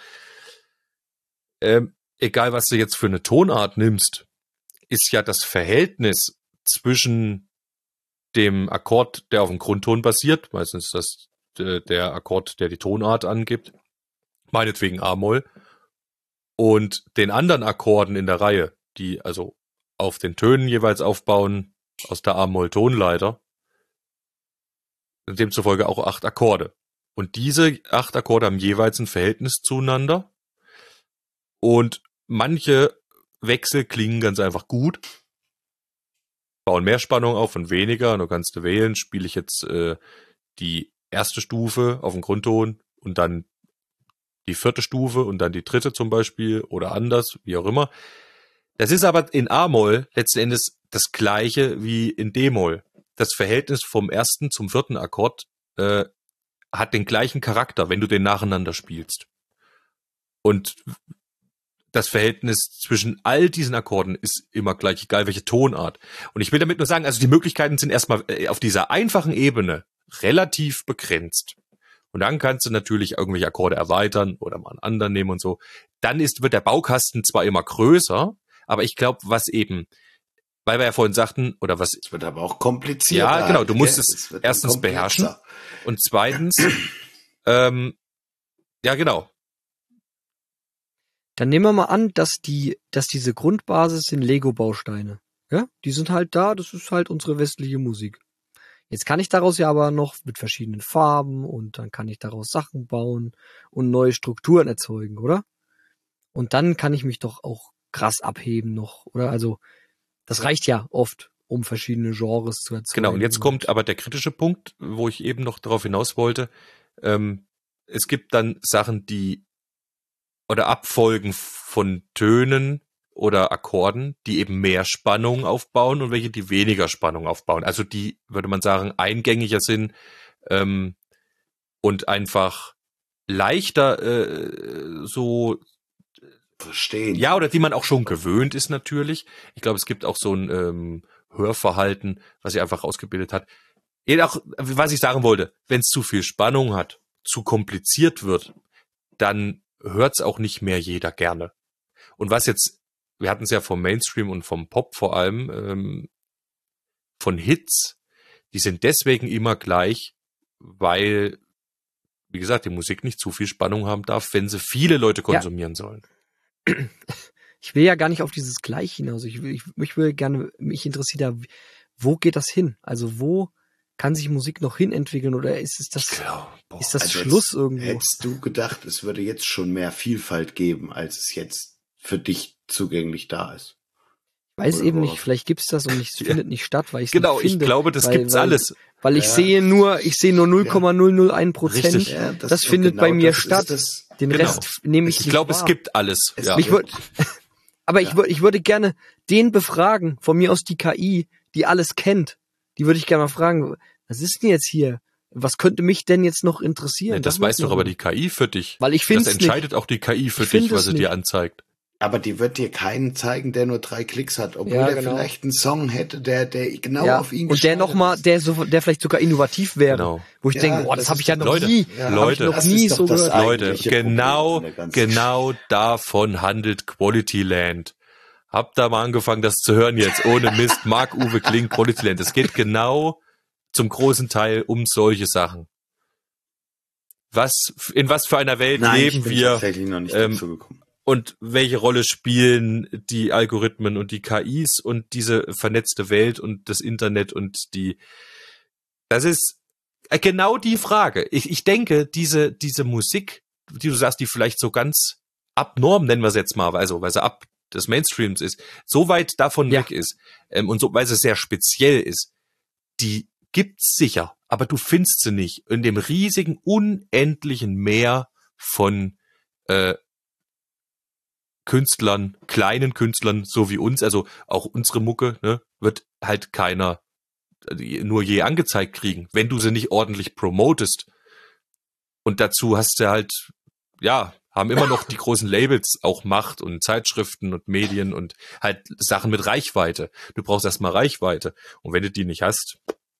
Egal, was du jetzt für eine Tonart nimmst, ist ja das Verhältnis zwischen dem Akkord, der auf dem Grundton basiert, meistens ist das der Akkord, der die Tonart angibt, meinetwegen A-Moll, und den anderen Akkorden in der Reihe, die also auf den Tönen jeweils aufbauen aus der A-Moll-Tonleiter, demzufolge auch 8 Akkorde. Und diese 8 Akkorde haben jeweils ein Verhältnis zueinander. Und manche Wechsel klingen ganz einfach gut, bauen mehr Spannung auf und weniger. Und du kannst wählen, spiele ich jetzt die erste Stufe auf dem Grundton und dann die 4. Stufe und dann die 3. zum Beispiel oder anders, wie auch immer. Das ist aber in A-Moll letzten Endes das gleiche wie in D-Moll. Das Verhältnis vom 1. zum 4. Akkord hat den gleichen Charakter, wenn du den nacheinander spielst. Und das Verhältnis zwischen all diesen Akkorden ist immer gleich, egal welche Tonart. Und ich will damit nur sagen, also die Möglichkeiten sind erstmal auf dieser einfachen Ebene relativ begrenzt. Und dann kannst du natürlich irgendwelche Akkorde erweitern oder mal einen anderen nehmen und so. Dann wird der Baukasten zwar immer größer, aber ich glaube, was eben, weil wir ja vorhin sagten, oder was... es wird aber auch komplizierter. Ja, genau, du musst gell? es wird erstens komplexer. beherrschen und zweitens, ja genau, Dann nehmen wir mal an, dass diese Grundbasis sind Lego-Bausteine. Ja, die sind halt da, das ist halt unsere westliche Musik. Jetzt kann ich daraus ja aber noch mit verschiedenen Farben und dann kann ich daraus Sachen bauen und neue Strukturen erzeugen, oder? Und dann kann ich mich doch auch krass abheben noch, oder? Also, das reicht ja oft, um verschiedene Genres zu erzeugen. genau. Und jetzt kommt aber der kritische Punkt, wo ich eben noch darauf hinaus wollte. Es gibt dann Sachen, oder Abfolgen von Tönen oder Akkorden, die eben mehr Spannung aufbauen und welche, die weniger Spannung aufbauen. Also die, würde man sagen, eingängiger sind und einfach leichter so Verstehen. ja, oder die man auch schon gewöhnt ist natürlich. Ich glaube, es gibt auch so ein Hörverhalten, was sich einfach ausgebildet hat. Auch, was ich sagen wollte, wenn es zu viel Spannung hat, zu kompliziert wird, dann hört's auch nicht mehr jeder gerne. Und was jetzt, wir hatten es ja vom Mainstream und vom Pop vor allem, von Hits, die sind deswegen immer gleich, weil, wie gesagt, die Musik nicht zu viel Spannung haben darf, wenn sie viele Leute konsumieren sollen. Ich will ja gar nicht auf dieses Gleich hinaus. Mich interessiert ja, wo geht das hin? Also wo kann sich Musik noch hin entwickeln oder ist das Also Schluss irgendwo? Hättest du gedacht, es würde jetzt schon mehr Vielfalt geben, als es jetzt für dich zugänglich da ist? Weiß Oder eben worauf? nicht, vielleicht gibt's das und es findet nicht statt, weil ich Genau, nicht ich finde. glaube, das weil, gibt's weil, alles. Weil ich Ja. sehe nur 0,001%. Richtig. Ja, Das und findet bei mir das statt. ist das. Den Genau. Rest nehme ich Ich nicht glaube, wahr. es gibt alles. Es Ja. Ich würd- Aber Ja. ich würde gerne den befragen, von mir aus die KI, die alles kennt. Die würde ich gerne mal fragen, was ist denn jetzt hier? Was könnte mich denn jetzt noch interessieren? Nee, das würde weiß ich doch noch aber wissen. die KI für dich. Weil ich find's Das entscheidet auch die KI für Ich find dich, was es sie nicht. dir anzeigt. Aber die wird dir keinen zeigen, der nur 3 Klicks hat, obwohl Ja, der genau. vielleicht einen Song hätte, der genau Ja, auf ihn und der nochmal, ist. der vielleicht sogar innovativ wäre. Genau. Wo ich Ja, denke, das das habe ist ich ja doch- noch Leute, nie, Ja, hab ich Leute, noch das nie ist doch so das gehört. Leute, eigentliche Problem genau, an der ganzen genau davon handelt Quality Land. Habt da mal angefangen, das zu hören jetzt, ohne Mist. Marc-Uwe Kling, Quality Land. Es geht genau zum großen Teil um solche Sachen. In was für einer Welt Nein, ich leben bin wir tatsächlich noch nicht dazu gekommen. und welche Rolle spielen die Algorithmen und die KIs und diese vernetzte Welt und das Internet und das ist genau die Frage. Ich denke, diese Musik, die du sagst, die vielleicht so ganz abnorm, nennen wir es jetzt mal, also weil sie ab des Mainstreams ist, so weit davon Ja. weg ist und so, weil sie sehr speziell ist, die gibt's sicher, aber du findest sie nicht in dem riesigen, unendlichen Meer von Künstlern, kleinen Künstlern, so wie uns, also auch unsere Mucke, ne, wird halt keiner nur je angezeigt kriegen, wenn du sie nicht ordentlich promotest. Und dazu hast du halt, ja, haben immer noch die großen Labels auch Macht und Zeitschriften und Medien und halt Sachen mit Reichweite. Du brauchst erstmal Reichweite. Und wenn du die nicht hast,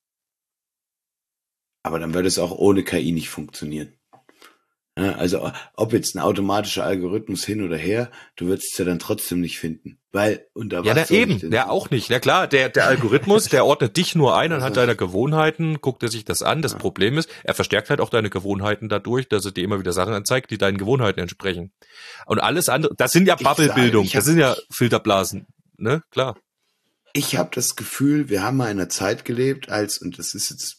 Aber dann würde es auch ohne KI nicht funktionieren. Ja, also ob jetzt ein automatischer Algorithmus hin oder her, du würdest es ja dann trotzdem nicht finden. Weil, unter ja, was der soll ich eben, denn der suchen? auch nicht. Ja klar, der Algorithmus, der ordnet dich nur ein anhand deiner Gewohnheiten, guckt er sich das an. Das Problem ist, er verstärkt halt auch deine Gewohnheiten dadurch, dass er dir immer wieder Sachen anzeigt, die deinen Gewohnheiten entsprechen. Und alles andere, das sind ja Bubblebildung, das sind ja Filterblasen, ne, klar. Ich habe das Gefühl, wir haben mal in einer Zeit gelebt, und das ist jetzt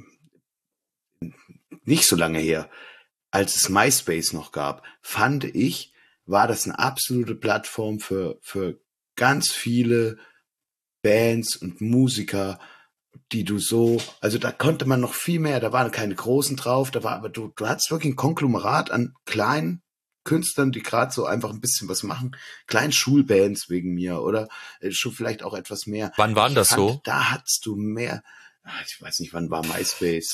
nicht so lange her, als es MySpace noch gab, fand ich, war das eine absolute Plattform für ganz viele Bands und Musiker, die du so, also da konnte man noch viel mehr, da waren keine großen drauf, aber du hattest wirklich ein Konglomerat an kleinen Künstlern, die gerade so einfach ein bisschen was machen, kleinen Schulbands wegen mir oder schon vielleicht auch etwas mehr. Wann waren das so? Da hattest du mehr. Ich weiß nicht, wann war MySpace?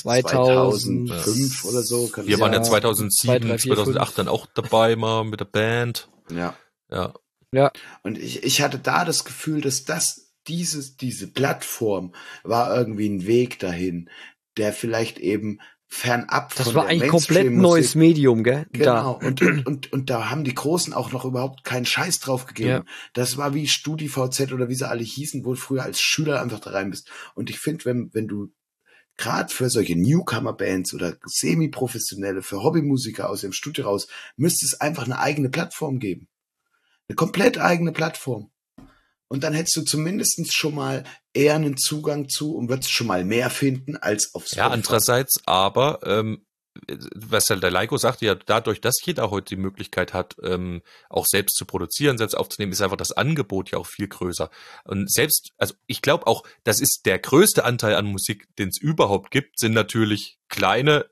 2005 oder so. Kann Wir das waren ja sein? 2007, 2, 3, 4, 2008 dann auch dabei mal mit der Band. Ja. Ja. Ja, Und ich hatte da das Gefühl, dass diese Plattform war irgendwie ein Weg dahin, der vielleicht eben fernab das von war der eigentlich komplett Mainstream-Musik- neues Medium, gell? Genau. Und da haben die Großen auch noch überhaupt keinen Scheiß drauf gegeben. Ja. Das war wie StudiVZ oder wie sie alle hießen, wo du früher als Schüler einfach da rein bist. Und ich finde, wenn du gerade für solche Newcomer-Bands oder semi-professionelle, für Hobbymusiker aus dem Studio raus, müsste es einfach eine eigene Plattform geben. Eine komplett eigene Plattform. Und dann hättest du zumindest schon mal eher einen Zugang zu und würdest schon mal mehr finden als auf Spotify. Ja, andererseits, aber was halt der Leiko sagte, ja, dadurch, dass jeder heute die Möglichkeit hat, auch selbst zu produzieren, selbst aufzunehmen, ist einfach das Angebot ja auch viel größer. Und selbst, also ich glaube auch, das ist der größte Anteil an Musik, den es überhaupt gibt, sind natürlich kleine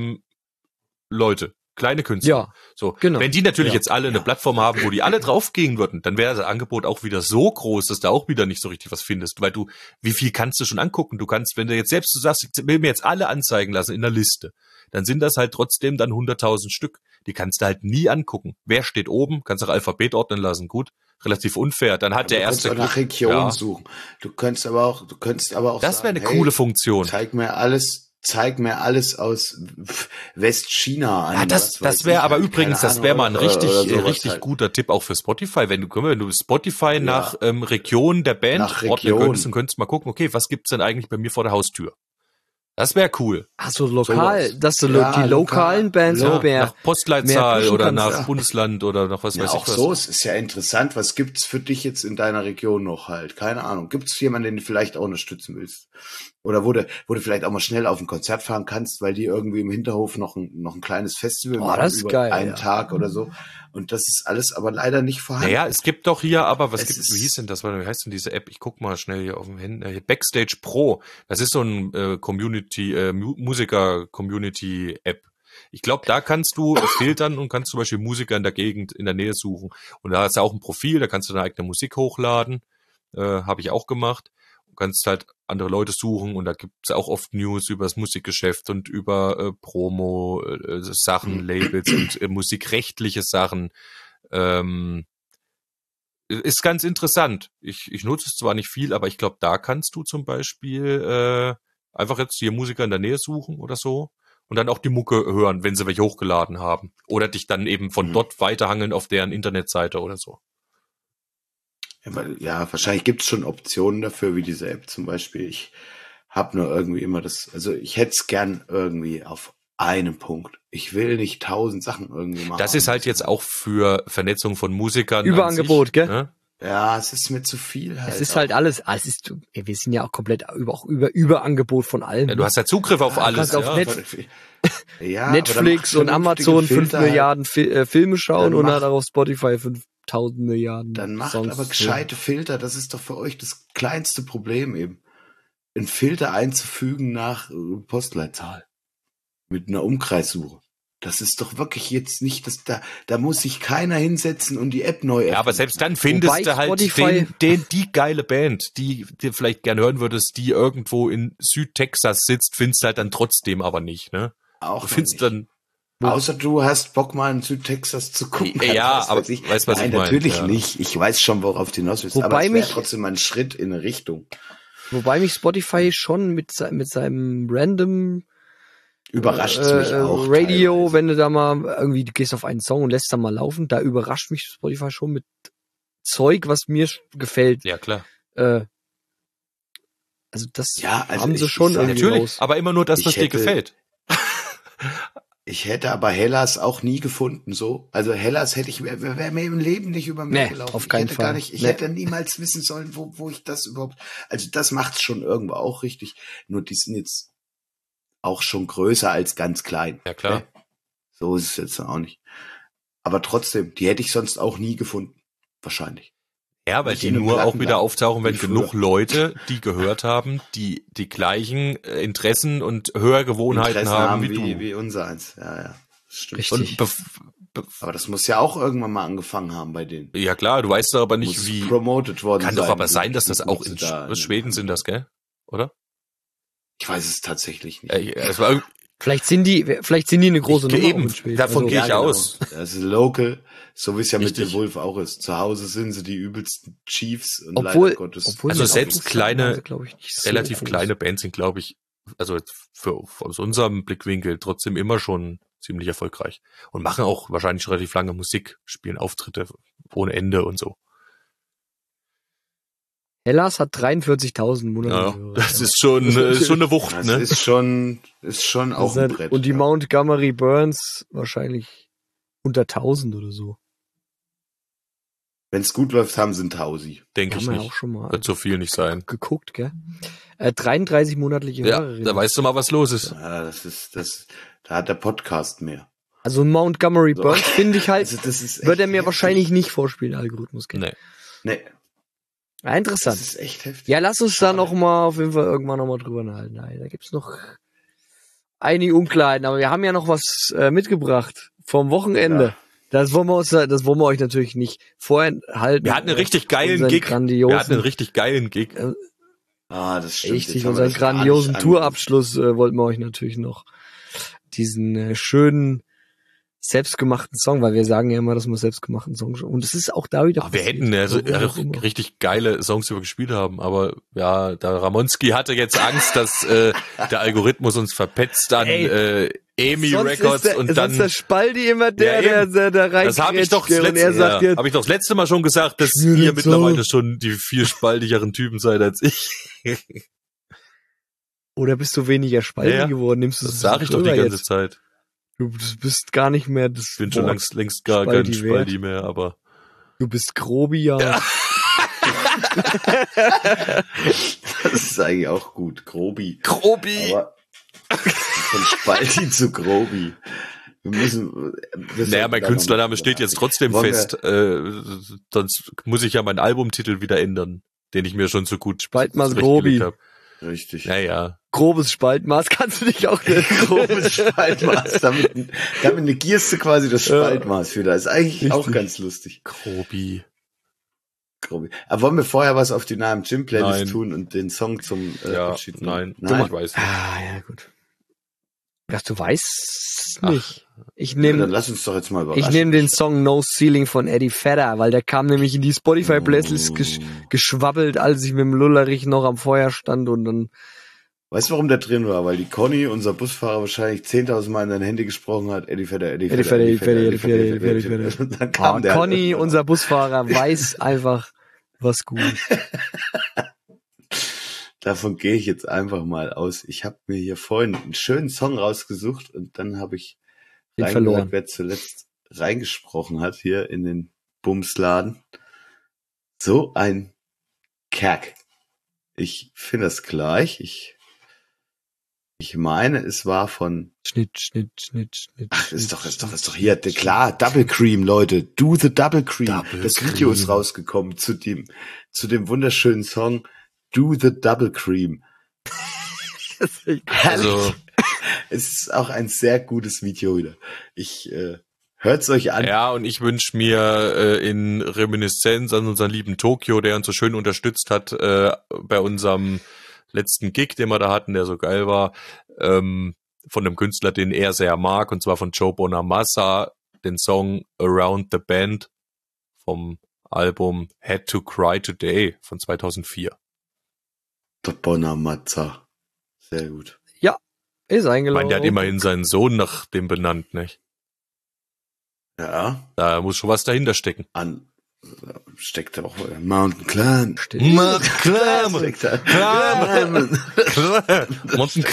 Leute. Kleine Künstler. Ja, so. genau. Wenn die natürlich Ja. jetzt alle eine Plattform haben, wo die alle draufgehen würden, dann wäre das Angebot auch wieder so groß, dass du auch wieder nicht so richtig was findest, weil wie viel kannst du schon angucken? Du kannst, wenn du jetzt selbst, du sagst, ich will mir jetzt alle anzeigen lassen in der Liste, dann sind das halt trotzdem dann 100.000 Stück. Die kannst du halt nie angucken. Wer steht oben? Kannst auch Alphabet ordnen lassen. Gut. Relativ unfair. Dann hat Aber der du kannst erste auch nach Glück. Region Ja. suchen. Du könntest aber auch Das wäre sagen, eine coole Funktion. Zeig mir alles aus Westchina an. Ja, das wäre aber übrigens, das wäre mal ein richtig halt. guter Tipp auch für Spotify. Wenn du Spotify nach Region der Band Nach ordnen Region. könntest und könntest mal gucken, okay, was gibt's denn eigentlich bei mir vor der Haustür? Das wäre cool. Ach so, lokal, Sowas. dass du Ja, die lokalen Bands Ja, auch mehr. nach Postleitzahl pushen oder kannst, nach ja. Bundesland oder nach was Ja, weiß auch ich was. so, es ist ja interessant, was gibt's für dich jetzt in deiner Region noch halt? Keine Ahnung. Gibt's jemanden, den du vielleicht auch unterstützen willst? Oder wo du vielleicht auch mal schnell auf ein Konzert fahren kannst, weil die irgendwie im Hinterhof noch ein kleines Festival Oh, machen das ist über geil, einen ja. Tag oder so. Und das ist alles aber leider nicht vorhanden. Naja, es gibt doch hier, aber Es ist- wie hieß denn das? Wie heißt denn diese App? Ich guck mal schnell hier auf dem Handy. Backstage Pro. Das ist so ein Musiker-Community-App. Ich glaube, da kannst du filtern und kannst zum Beispiel Musiker in der Gegend, in der Nähe suchen. Und da hast du auch ein Profil, da kannst du deine eigene Musik hochladen. Habe ich auch gemacht. Du kannst halt andere Leute suchen und da gibt's auch oft News über das Musikgeschäft und über Promo, Sachen, Labels und musikrechtliche Sachen. Ist ganz interessant. Ich nutze es zwar nicht viel, aber ich glaube, da kannst du zum Beispiel einfach jetzt hier Musiker in der Nähe suchen oder so und dann auch die Mucke hören, wenn sie welche hochgeladen haben. Oder dich dann eben von dort weiterhangeln auf deren Internetseite oder so. Ja, wahrscheinlich gibt's schon Optionen dafür, wie diese App zum Beispiel. Ich habe nur irgendwie immer also ich hätte es gern irgendwie auf einem Punkt. Ich will nicht 1000 Sachen irgendwie machen. Das ist halt jetzt auch für Vernetzung von Musikern. Überangebot, an sich, gell? Ne? Ja, es ist mir zu viel halt. Es ist halt alles, wir sind ja auch komplett über Überangebot von allem. Ja, du hast ja Zugriff auf alles. kannst auf Ja. Ja, Netflix aber und dann macht Amazon vernünftige 5 Filter Milliarden Filme schauen Dann und macht- dann auf Spotify 5000 Milliarden Dann macht Songs. aber gescheite Filter. Das ist doch für euch das kleinste Problem eben. Einen Filter einzufügen nach Postleitzahl. Mit einer Umkreissuche. Das ist doch wirklich jetzt nicht, da muss sich keiner hinsetzen und die App neu Ja, aber erfinden. selbst dann findest Wobei du halt Spotify- die geile Band, die du vielleicht gerne hören würdest, die irgendwo in Südtexas sitzt, findest du halt dann trotzdem aber nicht, ne? auch Du findest nicht. dann, Außer du hast Bock mal in Südtexas zu gucken. Ja, Was aber weiß ich. weißt, was Nein, ich meine, natürlich ja. nicht. Ich weiß schon, worauf du hinaus willst. Wobei aber es wäre mich- trotzdem ein Schritt in eine Richtung. Wobei mich Spotify schon mit seinem random Überrascht es mich auch. Radio, teilweise. wenn du da mal irgendwie, du gehst auf einen Song und lässt da mal laufen, da überrascht mich Spotify schon mit Zeug, was mir gefällt. ja klar. Also das Ja, also haben sie ich schon sag irgendwie Natürlich, raus. aber immer nur das, Ich was dir hätte- gefällt. Ich hätte aber Hellas auch nie gefunden, so. Also Hellas wäre mir im Leben nicht über mich Nee, gelaufen. auf keinen ich hätte Fall. Ich Nee. hätte niemals wissen sollen, wo ich das überhaupt, also das macht's schon irgendwo auch richtig. Nur die sind jetzt auch schon größer als ganz klein. Ja, klar. Ne? So ist es jetzt auch nicht. Aber trotzdem, die hätte ich sonst auch nie gefunden. Wahrscheinlich. Ja, weil Nicht die in einem nur auch wieder Plattenladen, auftauchen, wenn wie früher. genug Leute, die gehört haben, die gleichen Interessen und Hörgewohnheiten Interessen haben wie du. wie unser eins. Ja, ja. Das stimmt. Richtig. Und Aber das muss ja auch irgendwann mal angefangen haben bei denen. ja klar, du weißt doch aber nicht, Muss wie. promoted worden Kann sein. doch aber wie- sein, dass das wie auch gut in sie da Schweden sind, das, gell? Oder? Ich weiß es tatsächlich nicht. Es war Vielleicht sind die eine große Ich- Nummer eben, auch in Schweden. davon Also, gehe ich genau. aus. Das ist local, so wie es ja mit Richtig. The Wolf auch ist. Zu Hause sind sie die übelsten Chiefs und obwohl leider Gottes. Also sie selbst aufgefallen kleine, waren sie, glaub ich, nicht so relativ groß. kleine Bands sind, glaube ich, also aus unserem Blickwinkel trotzdem immer schon ziemlich erfolgreich und machen auch wahrscheinlich relativ lange Musik, spielen Auftritte ohne Ende und so. Hellas hat 43.000 Ja, Monate. das ist schon eine Wucht, das ne? ist schon auch ein Brett. Und die ja. Montgomery Burns wahrscheinlich unter 1000 oder so. Wenn es gut läuft, haben sie einen Tausi. Denke Haben ich wir ja auch nicht. schon mal Wird so viel nicht sein. geguckt, gell? 33 monatliche Ja, Hörerinnen. da weißt du mal, was los ist. Ja, da hat der Podcast mehr. Also Montgomery So. Burns finde ich halt, Also das ist wird er echt mir heftig. wahrscheinlich nicht vorspielen, Algorithmus. Gell? Nee. Nee, Ja, interessant. das ist echt heftig. Ja, lass uns da Schade. noch mal auf jeden Fall irgendwann noch mal drüber nachhalten. Nein, da gibt's noch einige Unklarheiten, aber wir haben ja noch was mitgebracht vom Wochenende. Ja. Das wollen wir euch natürlich nicht vorenthalten. Wir hatten einen richtig geilen Unseren Gig. grandiosen- Wir hatten einen richtig geilen Gig. Das stimmt. Richtig, Jetzt haben wir unseren das gar grandiosen nicht Tourabschluss wollten wir euch natürlich noch diesen schönen selbstgemachten Song, weil wir sagen ja immer, dass wir selbstgemachten Song schon. Und es ist auch da wieder. Ach, wir passiert. hätten also Warum auch immer. richtig geile Songs, die wir gespielt haben, aber ja, der Ramonski hatte jetzt Angst, dass der Algorithmus uns verpetzt an EMI Sonst Records ist und sonst dann der Spaldi immer der, Ja, eben. der rein. das habe ich doch das und letzte, er sagt jetzt, hab ich doch das letzte Mal schon gesagt, dass Schnell ihr jetzt mittlerweile so. schon die viel spaltigeren Typen seid als ich. Oder bist du weniger Spalten geworden? Nimmst du Das sage ich doch die ganze Zeit. Du bist gar nicht mehr das Ich bin schon längst gar kein Spalti mehr, aber... Du bist Grobian. Ja. Das ist eigentlich auch gut. Grobi. Aber von Spalti zu Grobi. Naja, mein Künstlername steht jetzt trotzdem fest. Sonst muss ich ja meinen Albumtitel wieder ändern, den ich mir schon so gut Spaltmaß Grobi habe. Richtig. Naja. Grobes Spaltmaß kannst du dich auch nennen. Grobes Spaltmaß. Damit negierst du quasi das Spaltmaß wieder. Ist eigentlich richtig. Auch ganz lustig. Grobi. Aber wollen wir vorher was auf die Namen Jim Playlist tun und den Song zum Abschied? Nein, ich weiß nicht. Ja, gut. Was, du weißt nicht. Dann lass uns doch jetzt mal überraschen. Ich nehme den Song No Ceiling von Eddie Vedder, weil der kam nämlich in die Spotify-Playlist geschwabbelt, als ich mit dem Lullerich noch am Feuer stand und dann... Weißt du, warum der drin war? Weil die Conny, unser Busfahrer, wahrscheinlich 10.000 Mal in dein Handy gesprochen hat. Eddie Vedder. Dann kam der Conny, unser Busfahrer, weiß einfach, was gut. Davon gehe ich jetzt einfach mal aus. Ich habe mir hier vorhin einen schönen Song rausgesucht und dann habe ich reingehört, wer zuletzt reingesprochen hat hier in den Bumsladen. So ein Kerk. Ich finde das gleich. Ich meine, es war von... Schnitt. Ach, ist doch hier, klar, Double Cream, Leute. Do the Double Cream. Das Video ist rausgekommen zu dem wunderschönen Song Do the Double Cream. Also, es ist auch ein sehr gutes Video wieder. Hört's euch an. Ja, und ich wünsche mir in Reminiszenz an unseren lieben Tokio, der uns so schön unterstützt hat bei unserem letzten Gig, den wir da hatten, der so geil war, von einem Künstler, den er sehr mag, und zwar von Joe Bonamassa, den Song Around the Bend vom Album Had to Cry Today von 2004. Der Bonamassa. Sehr gut. Ja, ist eingeloggt. Der hat immerhin seinen Sohn nach dem benannt, nicht? Ja. Da muss schon was dahinter stecken. Steckt auch Mountain Climb. Mountain Climb. Mountain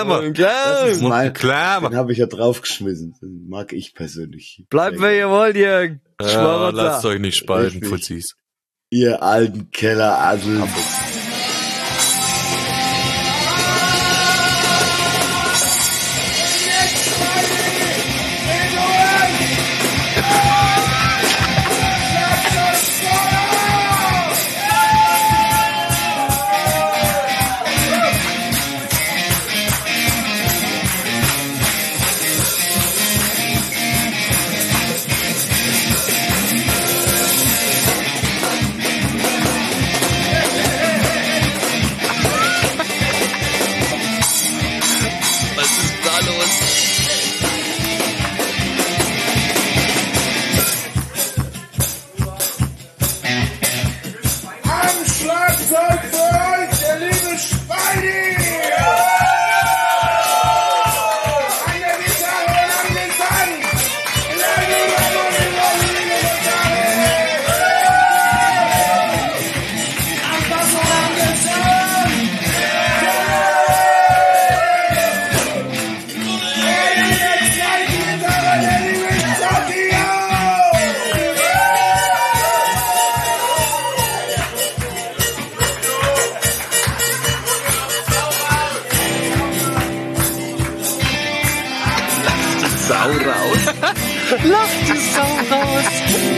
Climb. Den habe ich ja draufgeschmissen. Den mag ich persönlich. Bleibt, wer ihr wollt, ihr Schmarotzer. Lasst euch nicht spalten, Fuzis. Ihr alten Kellerasel. Lass die Sau raus.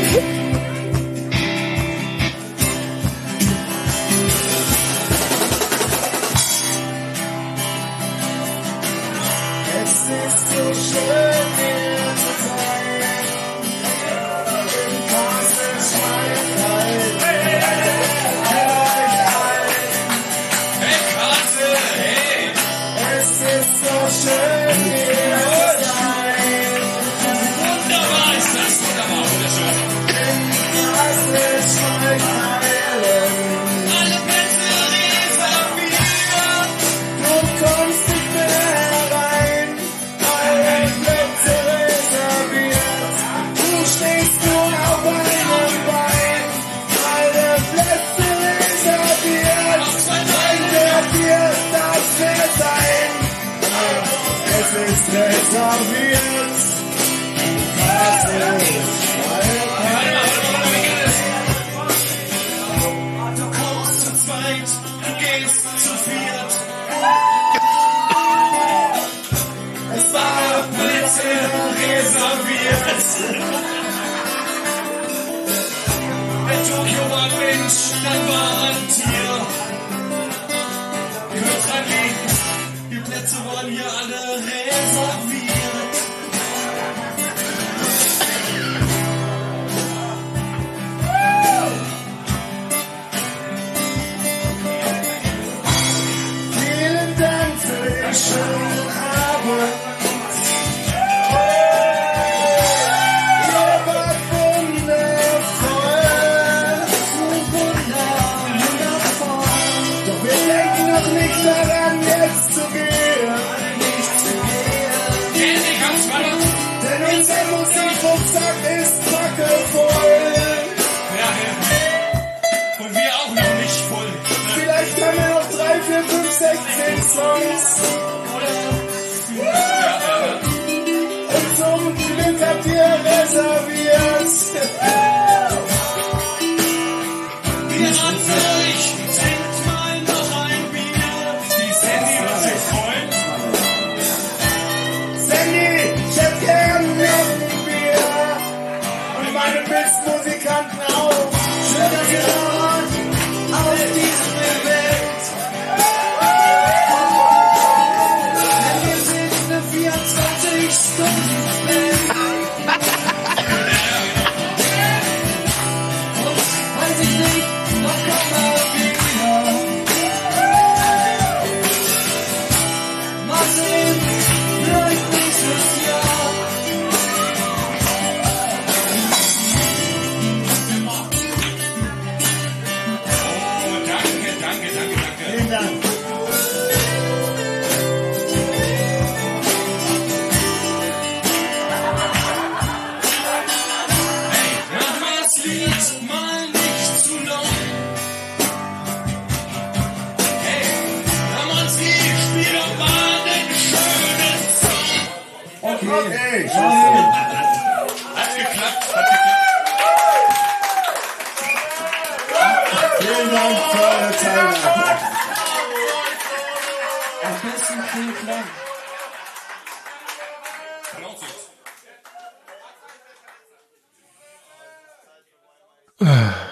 Es ist so schön, hier zu sein. Das ist mein Teil. Hey, Katze, hey! Es ist so schön, hier zu sein. Wunderbar ist das, wunderbar. ist reserviert. Das ist Du kommst zu zweit, du gehst zu viert. Es war Plätze reserviert. Wenn Tokio war ein Mensch, dann war ein Tier. Ihr hört dran liegen, die Plätze waren hier alle reserviert. Vielen Dank für den schönen Abend. Ihr wart wundervoll. Doch wir denken noch nicht daran, jetzt zu gehen. Denn unser Musikrucksack ist packevoll. Und wir auch noch nicht voll. Vielleicht haben wir noch 3, 4, 5, 16 Songs. Und zum Glück habt ihr reserviert. Wir raten euch, trinkt mal noch ein Bier. Die Sandy wird sich freuen. Sandy, ich hätt gern noch ein Bier. Und meine Mitmusikanten auch. Schön, dass ihr da wart. Auf diesem Event. Denn wir sind eine 24-Stunden-Band. Und weiß ich nicht, noch komm mal wieder. Mal sehen, vielleicht nächstes Jahr. Oh, danke. Vielen Dank. Mach das Lied mal nicht zu lang. Hey, Ramonski, spiel doch mal den schönen Song. Okay. Hat geklappt. Vielen Dank für eure Teilnahme. Am besten klingt lang. Ah.